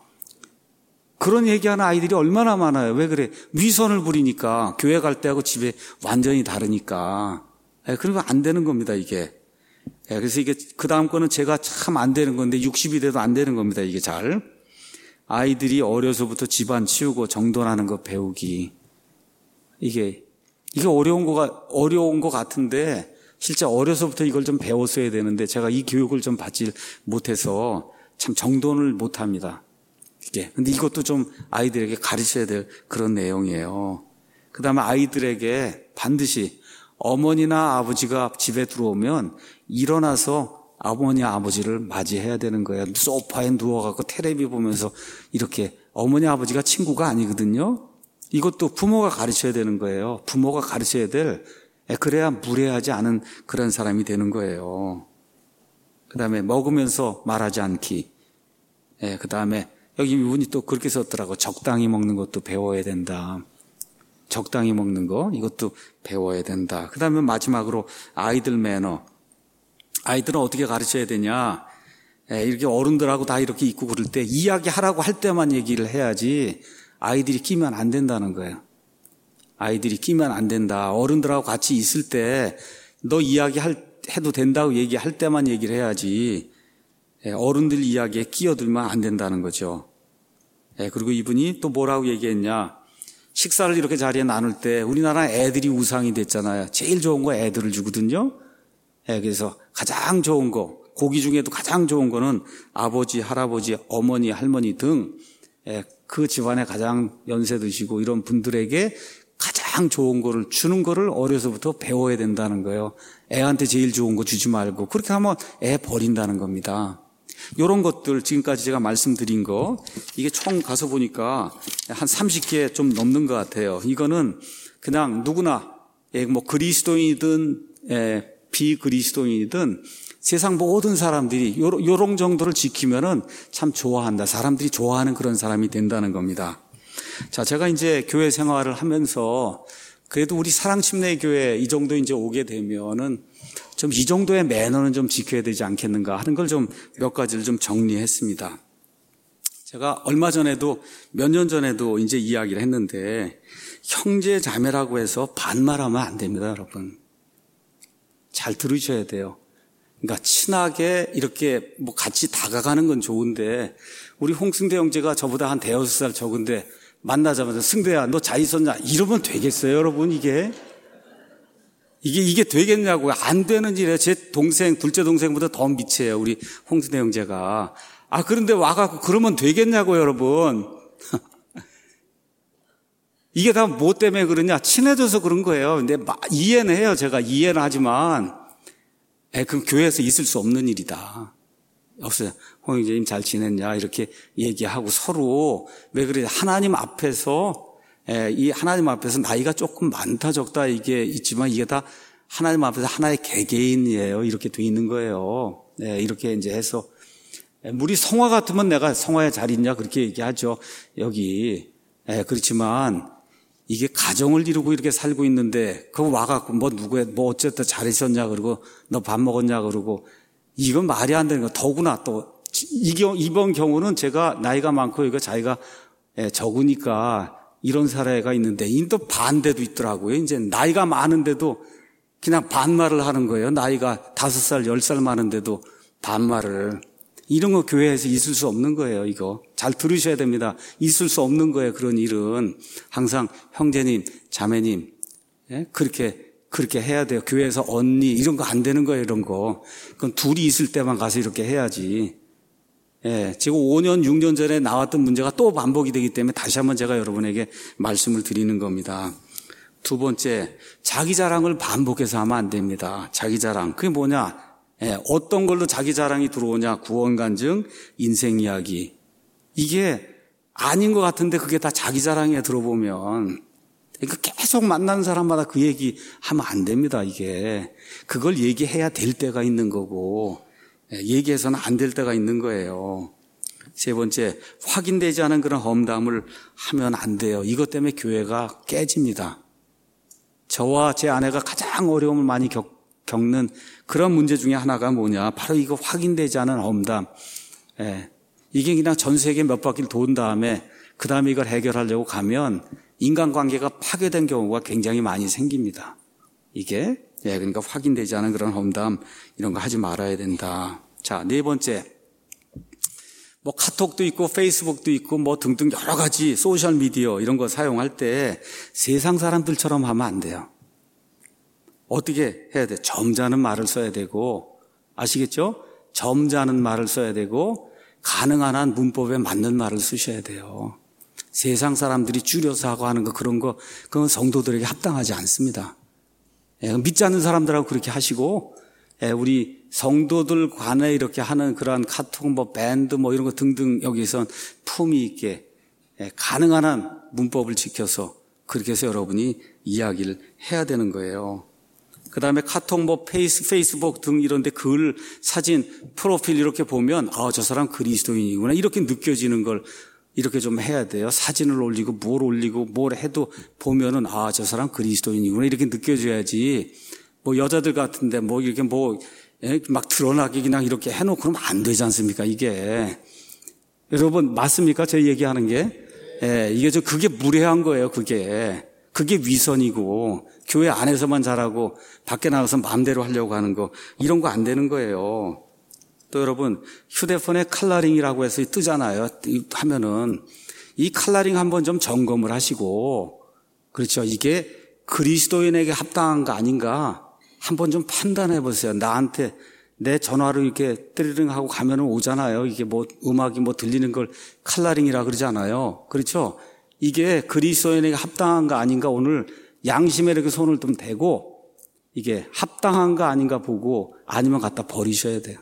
Speaker 1: 그런 얘기하는 아이들이 얼마나 많아요. 왜 그래? 위선을 부리니까. 교회 갈 때하고 집에 완전히 다르니까. 예, 그러면 안 되는 겁니다, 이게. 예, 그래서 이게 그 다음 거는 제가 참 안 되는 건데 육십이 돼도 안 되는 겁니다, 이게 잘. 아이들이 어려서부터 집안 치우고 정돈하는 거 배우기. 이게, 이게 어려운 거가, 어려운 거 같은데 실제 어려서부터 이걸 좀 배웠어야 되는데 제가 이 교육을 좀 받지 못해서 참 정돈을 못 합니다. 이게. 근데 이것도 좀 아이들에게 가르쳐야 될 그런 내용이에요. 그 다음에 아이들에게 반드시 어머니나 아버지가 집에 들어오면 일어나서 어머니, 아버지를 맞이해야 되는 거예요. 소파에 누워갖고 텔레비 보면서 이렇게 어머니, 아버지가 친구가 아니거든요. 이것도 부모가 가르쳐야 되는 거예요. 부모가 가르쳐야 될, 그래야 무례하지 않은 그런 사람이 되는 거예요. 그 다음에 먹으면서 말하지 않기. 예, 그 다음에 여기 이분이 또 그렇게 썼더라고. 적당히 먹는 것도 배워야 된다. 적당히 먹는 거 이것도 배워야 된다. 그 다음에 마지막으로 아이들 매너. 아이들은 어떻게 가르쳐야 되냐. 예, 이렇게 어른들하고 다 이렇게 있고 그럴 때 이야기하라고 할 때만 얘기를 해야지 아이들이 끼면 안 된다는 거예요. 아이들이 끼면 안 된다. 어른들하고 같이 있을 때 너 이야기할 해도 된다고 얘기할 때만 얘기를 해야지 어른들 이야기에 끼어들면 안 된다는 거죠. 그리고 이분이 또 뭐라고 얘기했냐. 식사를 이렇게 자리에 나눌 때 우리나라 애들이 우상이 됐잖아요. 제일 좋은 거 애들을 주거든요. 그래서 가장 좋은 거, 고기 중에도 가장 좋은 거는 아버지, 할아버지, 어머니, 할머니 등 그 집안에 가장 연세 드시고 이런 분들에게 가장 좋은 거를 주는 거를 어려서부터 배워야 된다는 거예요. 애한테 제일 좋은 거 주지 말고 그렇게 하면 애 버린다는 겁니다. 이런 것들 지금까지 제가 말씀드린 거 이게 총 가서 보니까 한 삼십 개 좀 넘는 것 같아요. 이거는 그냥 누구나 뭐 그리스도인이든 비그리스도인이든 세상 모든 사람들이 요런 정도를 지키면은 참 좋아한다. 사람들이 좋아하는 그런 사람이 된다는 겁니다. 자, 제가 이제 교회 생활을 하면서 그래도 우리 사랑침례교회 이 정도 이제 오게 되면은 좀 이 정도의 매너는 좀 지켜야 되지 않겠는가 하는 걸 좀 몇 가지를 좀 정리했습니다. 제가 얼마 전에도 몇 년 전에도 이제 이야기를 했는데 형제 자매라고 해서 반말하면 안 됩니다, 여러분. 잘 들으셔야 돼요. 그러니까 친하게 이렇게 뭐 같이 다가가는 건 좋은데 우리 홍승대 형제가 저보다 한 대여섯 살 적은데 만나자마자 승대야 너 잘 있었냐 이러면 되겠어요, 여러분? 이게 이게 이게 되겠냐고요? 안 되는 일이에요. 제 동생 둘째 동생보다 더 미치예요, 우리 홍승대 형제가. 아 그런데 와갖고 그러면 되겠냐고요, 여러분? 이게 다 뭐 때문에 그러냐? 친해져서 그런 거예요. 근데 이해는 해요, 제가 이해는 하지만. 에, 그럼 교회에서 있을 수 없는 일이다. 없어요. 홍 형제님 잘 지냈냐? 이렇게 얘기하고 서로 왜 그래? 하나님 앞에서 에, 이 하나님 앞에서 나이가 조금 많다 적다 이게 있지만 이게 다 하나님 앞에서 하나의 개개인이에요. 이렇게 돼 있는 거예요. 에, 이렇게 이제 해서 에, 우리 성화 같으면 내가 성화에 잘 있냐 그렇게 얘기하죠. 여기 에, 그렇지만 이게 가정을 이루고 이렇게 살고 있는데 그거 와갖고 뭐 누구야 뭐 어쨌든 잘 있었냐 그러고 너 밥 먹었냐 그러고 이건 말이 안 되는 거. 더구나 또 이번 경우는 제가 나이가 많고 이거 자기가 적으니까 이런 사례가 있는데 이 또 반대도 있더라고요. 이제 나이가 많은데도 그냥 반말을 하는 거예요. 나이가 다섯 살, 열 살 많은데도 반말을. 이런 거 교회에서 있을 수 없는 거예요, 이거. 잘 들으셔야 됩니다. 있을 수 없는 거예요, 그런 일은. 항상 형제님, 자매님, 예? 그렇게, 그렇게 해야 돼요. 교회에서 언니, 이런 거 안 되는 거예요, 이런 거. 그건 둘이 있을 때만 가서 이렇게 해야지. 예. 지금 오 년, 육 년 전에 나왔던 문제가 또 반복이 되기 때문에 다시 한번 제가 여러분에게 말씀을 드리는 겁니다. 두 번째, 자기 자랑을 반복해서 하면 안 됩니다. 자기 자랑. 그게 뭐냐? 예, 어떤 걸로 자기 자랑이 들어오냐? 구원간증, 인생 이야기. 이게 아닌 것 같은데 그게 다 자기 자랑에 들어보면 그러니까 계속 만나는 사람마다 그 얘기 하면 안 됩니다, 이게. 그걸 얘기해야 될 때가 있는 거고 예, 얘기해서는 안 될 때가 있는 거예요. 세 번째, 확인되지 않은 그런 험담을 하면 안 돼요. 이것 때문에 교회가 깨집니다. 저와 제 아내가 가장 어려움을 많이 겪 겪는 그런 문제 중에 하나가 뭐냐? 바로 이거 확인되지 않은 험담. 예. 이게 그냥 전 세계 몇 바퀴를 돈 다음에 그 다음에 이걸 해결하려고 가면 인간관계가 파괴된 경우가 굉장히 많이 생깁니다. 이게 예, 그러니까 확인되지 않은 그런 험담 이런 거 하지 말아야 된다. 자, 네 번째. 뭐 카톡도 있고 페이스북도 있고 뭐 등등 여러 가지 소셜 미디어 이런 거 사용할 때 세상 사람들처럼 하면 안 돼요. 어떻게 해야 돼? 점잖은 말을 써야 되고, 아시겠죠? 점잖은 말을 써야 되고, 가능한 한 문법에 맞는 말을 쓰셔야 돼요. 세상 사람들이 줄여서 하고 하는 거 그런 거 그건 성도들에게 합당하지 않습니다. 예, 믿지 않는 사람들하고 그렇게 하시고 예, 우리 성도들 간에 이렇게 하는 그러한 카톡 뭐 밴드 뭐 이런 거 등등 여기선 품위 있게 예, 가능한 한 문법을 지켜서 그렇게 해서 여러분이 이야기를 해야 되는 거예요. 그 다음에 카톡 뭐 페이스, 페이스북 등 이런 데 글, 사진, 프로필 이렇게 보면 아, 저 사람 그리스도인이구나 이렇게 느껴지는 걸 이렇게 좀 해야 돼요. 사진을 올리고 뭘 올리고 뭘 해도 보면은 아, 저 사람 그리스도인이구나 이렇게 느껴져야지. 뭐 여자들 같은데 뭐 이렇게 뭐 막 드러나게 그냥 이렇게 해놓고 그러면 안 되지 않습니까 이게. 여러분 맞습니까 제 얘기하는 게? 예, 이게 저 그게 무례한 거예요 그게. 그게 위선이고 교회 안에서만 잘하고 밖에 나가서 마음대로 하려고 하는 거 이런 거 안 되는 거예요. 또 여러분 휴대폰에 컬러링이라고 해서 뜨잖아요. 하면은 이 컬러링 한번 좀 점검을 하시고 그렇죠. 이게 그리스도인에게 합당한 거 아닌가 한번 좀 판단해 보세요. 나한테 내 전화로 이렇게 뜨르릉 하고 가면은 오잖아요. 이게 뭐 음악이 뭐 들리는 걸 컬러링이라 그러잖아요. 그렇죠. 이게 그리스도인에게 합당한가 아닌가 오늘 양심에 이렇게 손을 좀 대고 이게 합당한가 아닌가 보고 아니면 갖다 버리셔야 돼요.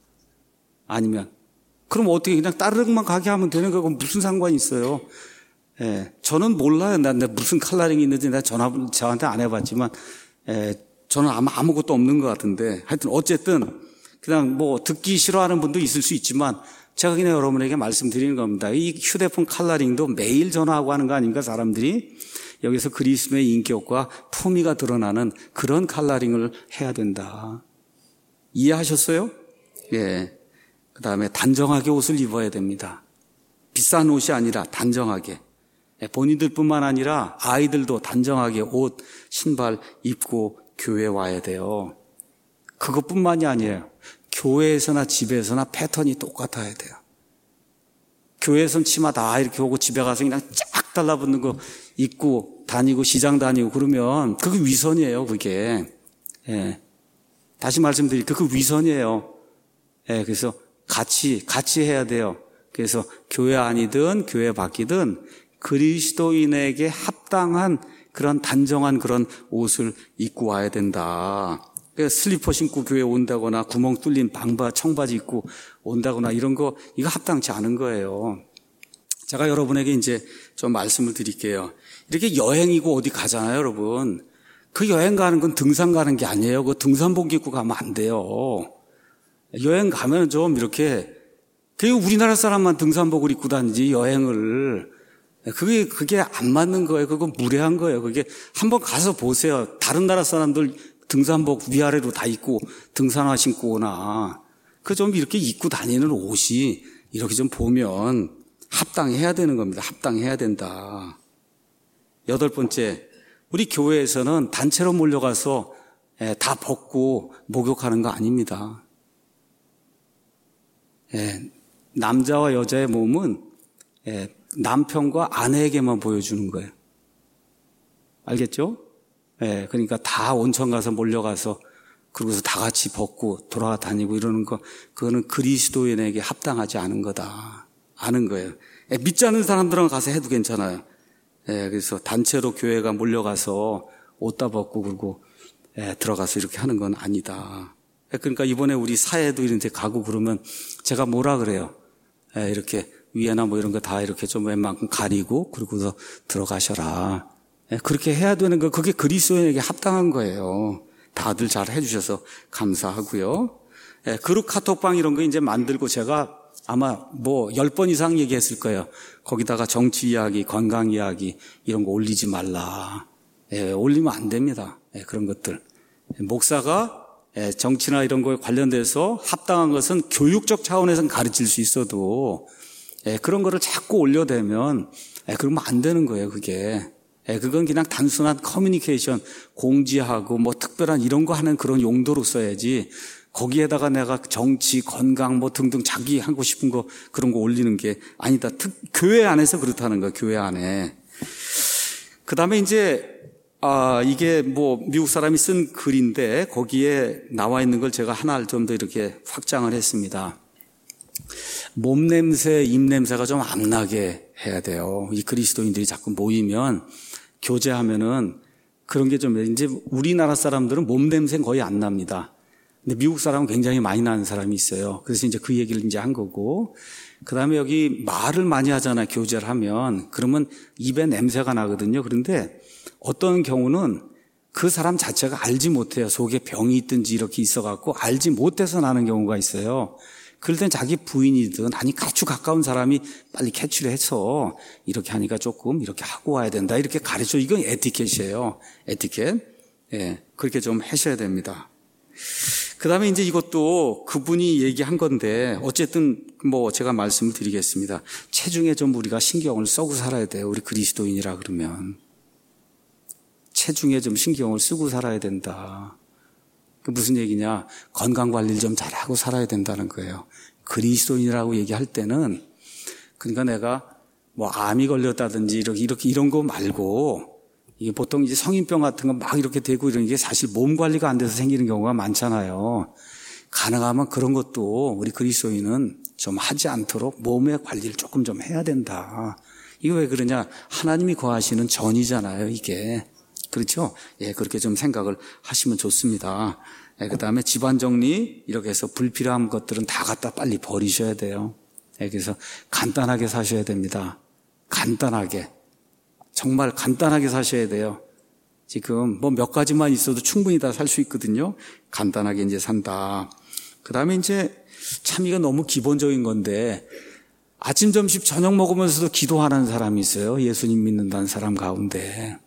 Speaker 1: 아니면 그럼 어떻게 그냥 따르릉만 가게 하면 되는 거고 무슨 상관이 있어요. 예, 저는 몰라요. 난 무슨 컬러링이 있는지 내가 전화 저한테 안 해봤지만 예, 저는 아마 아무것도 없는 것 같은데 하여튼 어쨌든 그냥 뭐 듣기 싫어하는 분도 있을 수 있지만 제가 그냥 여러분에게 말씀드리는 겁니다. 이 휴대폰 컬러링도 매일 전화하고 하는 거 아닙니까 사람들이? 여기서 그리스도의 인격과 품위가 드러나는 그런 컬러링을 해야 된다. 이해하셨어요? 예. 그 다음에 단정하게 옷을 입어야 됩니다. 비싼 옷이 아니라 단정하게. 본인들뿐만 아니라 아이들도 단정하게 옷, 신발 입고 교회에 와야 돼요. 그것뿐만이 아니에요. 교회에서나 집에서나 패턴이 똑같아야 돼요. 교회에선 치마 다 이렇게 오고 집에 가서 그냥 쫙 달라붙는 거 입고 다니고 시장 다니고 그러면 그게 위선이에요. 그게. 예. 다시 말씀드릴게요. 그 위선이에요. 예. 그래서 같이 같이 해야 돼요. 그래서 교회 안이든 교회 밖이든 그리스도인에게 합당한 그런 단정한 그런 옷을 입고 와야 된다. 그러니까 슬리퍼 신고 교회 온다거나 구멍 뚫린 방바 청바지 입고 온다거나 이런 거 이거 합당치 않은 거예요. 제가 여러분에게 이제 좀 말씀을 드릴게요. 이렇게 여행이고 어디 가잖아요, 여러분. 그 여행 가는 건 등산 가는 게 아니에요. 그 등산복 입고 가면 안 돼요. 여행 가면 좀 이렇게 그 우리나라 사람만 등산복을 입고 다니지 여행을 그게 그게 안 맞는 거예요. 그거 무례한 거예요. 그게 한번 가서 보세요. 다른 나라 사람들 등산복 위아래로 다 입고 등산화 신고 오나 그 좀 이렇게 입고 다니는 옷이 이렇게 좀 보면 합당해야 되는 겁니다. 합당해야 된다. 여덟 번째, 우리 교회에서는 단체로 몰려가서 다 벗고 목욕하는 거 아닙니다. 남자와 여자의 몸은 남편과 아내에게만 보여주는 거예요. 알겠죠? 예, 그러니까 다 온천 가서 몰려가서 그러고서 다 같이 벗고 돌아다니고 이러는 거 그거는 그리스도인에게 합당하지 않은 거다. 아는 거예요. 예, 믿지 않는 사람들은 가서 해도 괜찮아요. 예, 그래서 단체로 교회가 몰려가서 옷 다 벗고 그러고 예, 들어가서 이렇게 하는 건 아니다. 예, 그러니까 이번에 우리 사회도 이런 데 가고 그러면 제가 뭐라 그래요. 예, 이렇게 위에나 뭐 이런 거 다 이렇게 좀 웬만큼 가리고 그러고서 들어가셔라. 예, 그렇게 해야 되는 거 그게 그리스도인에게 합당한 거예요. 다들 잘 해주셔서 감사하고요. 예, 그룹 카톡방 이런 거 이제 만들고 제가 아마 뭐 열 번 이상 얘기했을 거예요. 거기다가 정치 이야기, 건강 이야기 이런 거 올리지 말라. 예, 올리면 안 됩니다. 예, 그런 것들. 예, 목사가 예, 정치나 이런 거에 관련돼서 합당한 것은 교육적 차원에서는 가르칠 수 있어도 예, 그런 거를 자꾸 올려대면 예, 그러면 안 되는 거예요. 그게. 예, 그건 그냥 단순한 커뮤니케이션, 공지하고 뭐 특별한 이런 거 하는 그런 용도로 써야지 거기에다가 내가 정치, 건강 뭐 등등 자기 하고 싶은 거 그런 거 올리는 게 아니다. 특, 교회 안에서 그렇다는 거야, 교회 안에. 그 다음에 이제, 아, 이게 뭐 미국 사람이 쓴 글인데 거기에 나와 있는 걸 제가 하나를 좀 더 이렇게 확장을 했습니다. 몸 냄새, 입 냄새가 좀 안 나게 해야 돼요. 이 그리스도인들이 자꾸 모이면 교제하면은 그런 게 좀, 이제 우리나라 사람들은 몸 냄새는 거의 안 납니다. 근데 미국 사람은 굉장히 많이 나는 사람이 있어요. 그래서 이제 그 얘기를 이제 한 거고, 그 다음에 여기 말을 많이 하잖아요. 교제를 하면. 그러면 입에 냄새가 나거든요. 그런데 어떤 경우는 그 사람 자체가 알지 못해요. 속에 병이 있든지 이렇게 있어갖고 알지 못해서 나는 경우가 있어요. 그럴 땐 자기 부인이든 아니 아주 가까운 사람이 빨리 캐치를 해서 이렇게 하니까 조금 이렇게 하고 와야 된다. 이렇게 가르쳐. 이건 에티켓이에요. 에티켓. 예, 그렇게 좀 하셔야 됩니다. 그 다음에 이제 이것도 그분이 얘기한 건데 어쨌든 뭐 제가 말씀을 드리겠습니다. 체중에 좀 우리가 신경을 쓰고 살아야 돼요. 우리 그리스도인이라 그러면. 체중에 좀 신경을 쓰고 살아야 된다. 그 무슨 얘기냐? 건강관리를 좀 잘하고 살아야 된다는 거예요. 그리스도인이라고 얘기할 때는 그러니까 내가 뭐 암이 걸렸다든지 이렇게 이렇게 이런 거 말고 이게 보통 이제 성인병 같은 거 막 이렇게 되고 이런 게 사실 몸 관리가 안 돼서 생기는 경우가 많잖아요. 가능하면 그런 것도 우리 그리스도인은 좀 하지 않도록 몸의 관리를 조금 좀 해야 된다. 이거 왜 그러냐? 하나님이 거하시는 전이잖아요, 이게. 그렇죠? 예, 그렇게 좀 생각을 하시면 좋습니다. 예, 그 다음에 집안 정리, 이렇게 해서 불필요한 것들은 다 갖다 빨리 버리셔야 돼요. 예, 그래서 간단하게 사셔야 됩니다. 간단하게. 정말 간단하게 사셔야 돼요. 지금 뭐 몇 가지만 있어도 충분히 다 살 수 있거든요. 간단하게 이제 산다. 그 다음에 이제 참 이거 너무 기본적인 건데 아침, 점심, 저녁 먹으면서도 기도하는 사람이 있어요. 예수님 믿는다는 사람 가운데.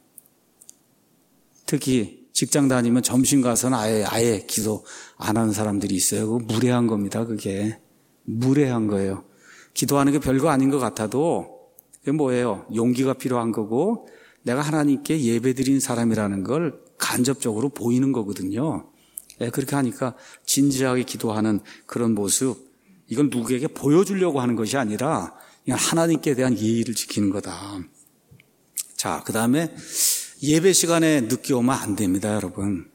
Speaker 1: 특히 직장 다니면 점심 가서는 아예, 아예 기도 안 하는 사람들이 있어요. 그거 무례한 겁니다. 그게. 무례한 거예요. 기도하는 게 별거 아닌 것 같아도 그게 뭐예요? 용기가 필요한 거고 내가 하나님께 예배드린 사람이라는 걸 간접적으로 보이는 거거든요. 네, 그렇게 하니까 진지하게 기도하는 그런 모습, 이건 누구에게 보여주려고 하는 것이 아니라 그냥 하나님께 대한 예의를 지키는 거다. 자, 그 다음에 예배 시간에 늦게 오면 안 됩니다, 여러분.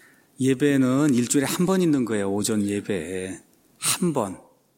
Speaker 1: 예배는 일주일에 한 번 있는 거예요, 오전 예배에. 한 번.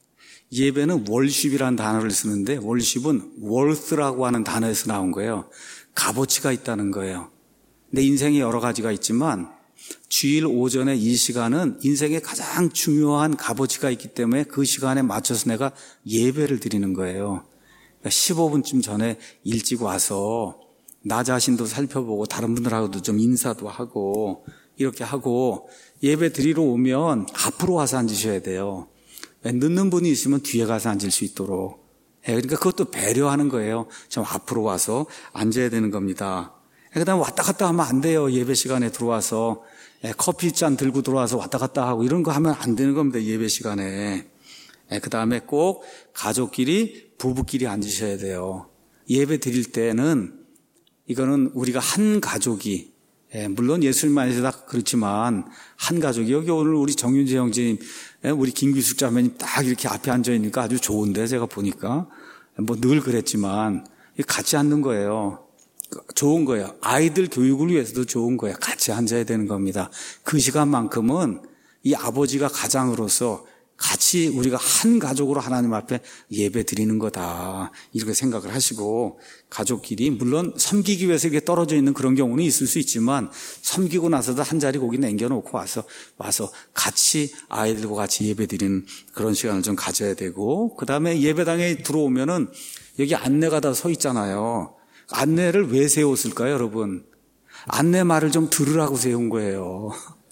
Speaker 1: 예배는 월십이라는 단어를 쓰는데 월십은 worth라고 하는 단어에서 나온 거예요. 값어치가 있다는 거예요. 내 인생에 여러 가지가 있지만 주일 오전에 이 시간은 인생에 가장 중요한 값어치가 있기 때문에 그 시간에 맞춰서 내가 예배를 드리는 거예요. 그러니까 십오 분쯤 전에 일찍 와서 나 자신도 살펴보고 다른 분들하고도 좀 인사도 하고 이렇게 하고 예배 드리러 오면 앞으로 와서 앉으셔야 돼요. 늦는 분이 있으면 뒤에 가서 앉을 수 있도록. 그러니까 그것도 배려하는 거예요. 좀 앞으로 와서 앉아야 되는 겁니다. 그 다음에 왔다 갔다 하면 안 돼요. 예배 시간에 들어와서 커피 잔 들고 들어와서 왔다 갔다 하고 이런 거 하면 안 되는 겁니다. 예배 시간에. 그 다음에 꼭 가족끼리 부부끼리 앉으셔야 돼요. 예배 드릴 때는 이거는 우리가 한 가족이, 예, 물론 예수님 안에서 다 그렇지만 한 가족이, 여기 오늘 우리 정윤재 형제님, 예, 우리 김규숙 자매님 딱 이렇게 앞에 앉아있으니까 아주 좋은데 제가 보니까 뭐 늘 그랬지만 같이 앉는 거예요. 좋은 거예요. 아이들 교육을 위해서도 좋은 거예요. 같이 앉아야 되는 겁니다. 그 시간만큼은 이 아버지가 가장으로서 같이 우리가 한 가족으로 하나님 앞에 예배 드리는 거다. 이렇게 생각을 하시고 가족끼리 물론 섬기기 위해서 이렇게 떨어져 있는 그런 경우는 있을 수 있지만 섬기고 나서도 한 자리 고기 남겨놓고 와서 와서 같이 아이들과 같이 예배 드리는 그런 시간을 좀 가져야 되고 그 다음에 예배당에 들어오면은 여기 안내가 다 서 있잖아요. 안내를 왜 세웠을까요, 여러분? 안내 말을 좀 들으라고 세운 거예요.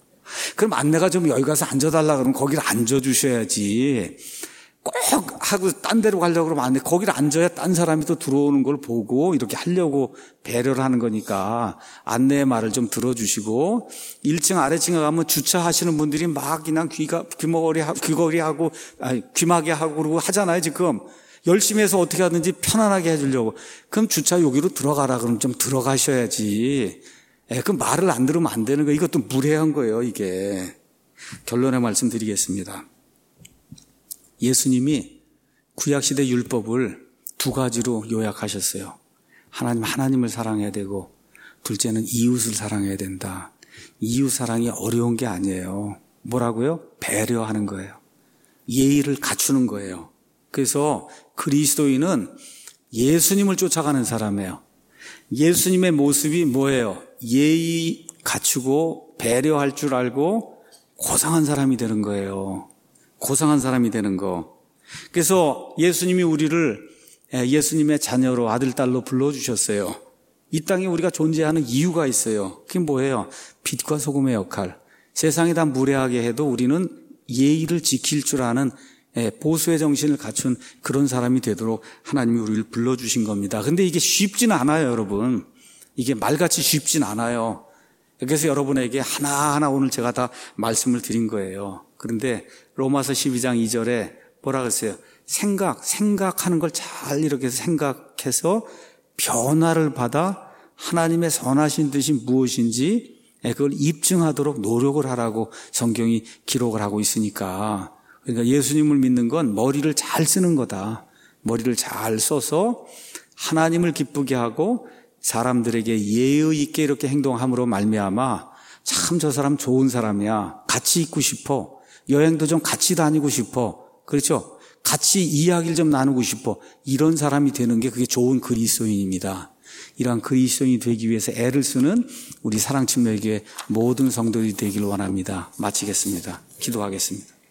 Speaker 1: 그럼 안내가 좀 여기 가서 앉아달라 그러면 거기를 앉아주셔야지. 꼭 하고 딴 데로 가려고 그러면 안 돼. 거기를 앉아야 딴 사람이 또 들어오는 걸 보고 이렇게 하려고 배려를 하는 거니까 안내의 말을 좀 들어주시고 일 층 아래층에 가면 주차하시는 분들이 막 그냥 귀가, 귀머거리, 귀걸이 하고, 아니, 귀마개 하고 그러고 하잖아요, 지금. 열심히 해서 어떻게 하든지 편안하게 해주려고. 그럼 주차 여기로 들어가라 그러면 좀 들어가셔야지. 예, 그 말을 안 들으면 안 되는 거예요. 이것도 무례한 거예요, 이게. 결론의 말씀 드리겠습니다. 예수님이 구약시대 율법을 두 가지로 요약하셨어요. 하나님, 하나님을 사랑해야 되고, 둘째는 이웃을 사랑해야 된다. 이웃 사랑이 어려운 게 아니에요. 뭐라고요? 배려하는 거예요. 예의를 갖추는 거예요. 그래서 그리스도인은 예수님을 쫓아가는 사람이에요. 예수님의 모습이 뭐예요? 예의 갖추고 배려할 줄 알고 고상한 사람이 되는 거예요. 고상한 사람이 되는 거. 그래서 예수님이 우리를 예수님의 자녀로 아들, 딸로 불러주셨어요. 이 땅에 우리가 존재하는 이유가 있어요. 그게 뭐예요? 빛과 소금의 역할. 세상이 다 무례하게 해도 우리는 예의를 지킬 줄 아는 보수의 정신을 갖춘 그런 사람이 되도록 하나님이 우리를 불러주신 겁니다. 근데 이게 쉽진 않아요, 여러분. 이게 말같이 쉽진 않아요. 그래서 여러분에게 하나하나 오늘 제가 다 말씀을 드린 거예요. 그런데 로마서 십이 장 이 절에 뭐라 그랬어요? 생각, 생각하는 걸 잘 이렇게 생각해서 변화를 받아 하나님의 선하신 뜻이 무엇인지 그걸 입증하도록 노력을 하라고 성경이 기록을 하고 있으니까, 그러니까 예수님을 믿는 건 머리를 잘 쓰는 거다. 머리를 잘 써서 하나님을 기쁘게 하고 사람들에게 예의 있게 이렇게 행동함으로 말미암아 참 저 사람 좋은 사람이야. 같이 있고 싶어. 여행도 좀 같이 다니고 싶어. 그렇죠? 같이 이야기를 좀 나누고 싶어. 이런 사람이 되는 게 그게 좋은 그리스도인입니다. 이러한 그리스도인이 되기 위해서 애를 쓰는 우리 사랑침례교회 모든 성도들이 되기를 원합니다. 마치겠습니다. 기도하겠습니다.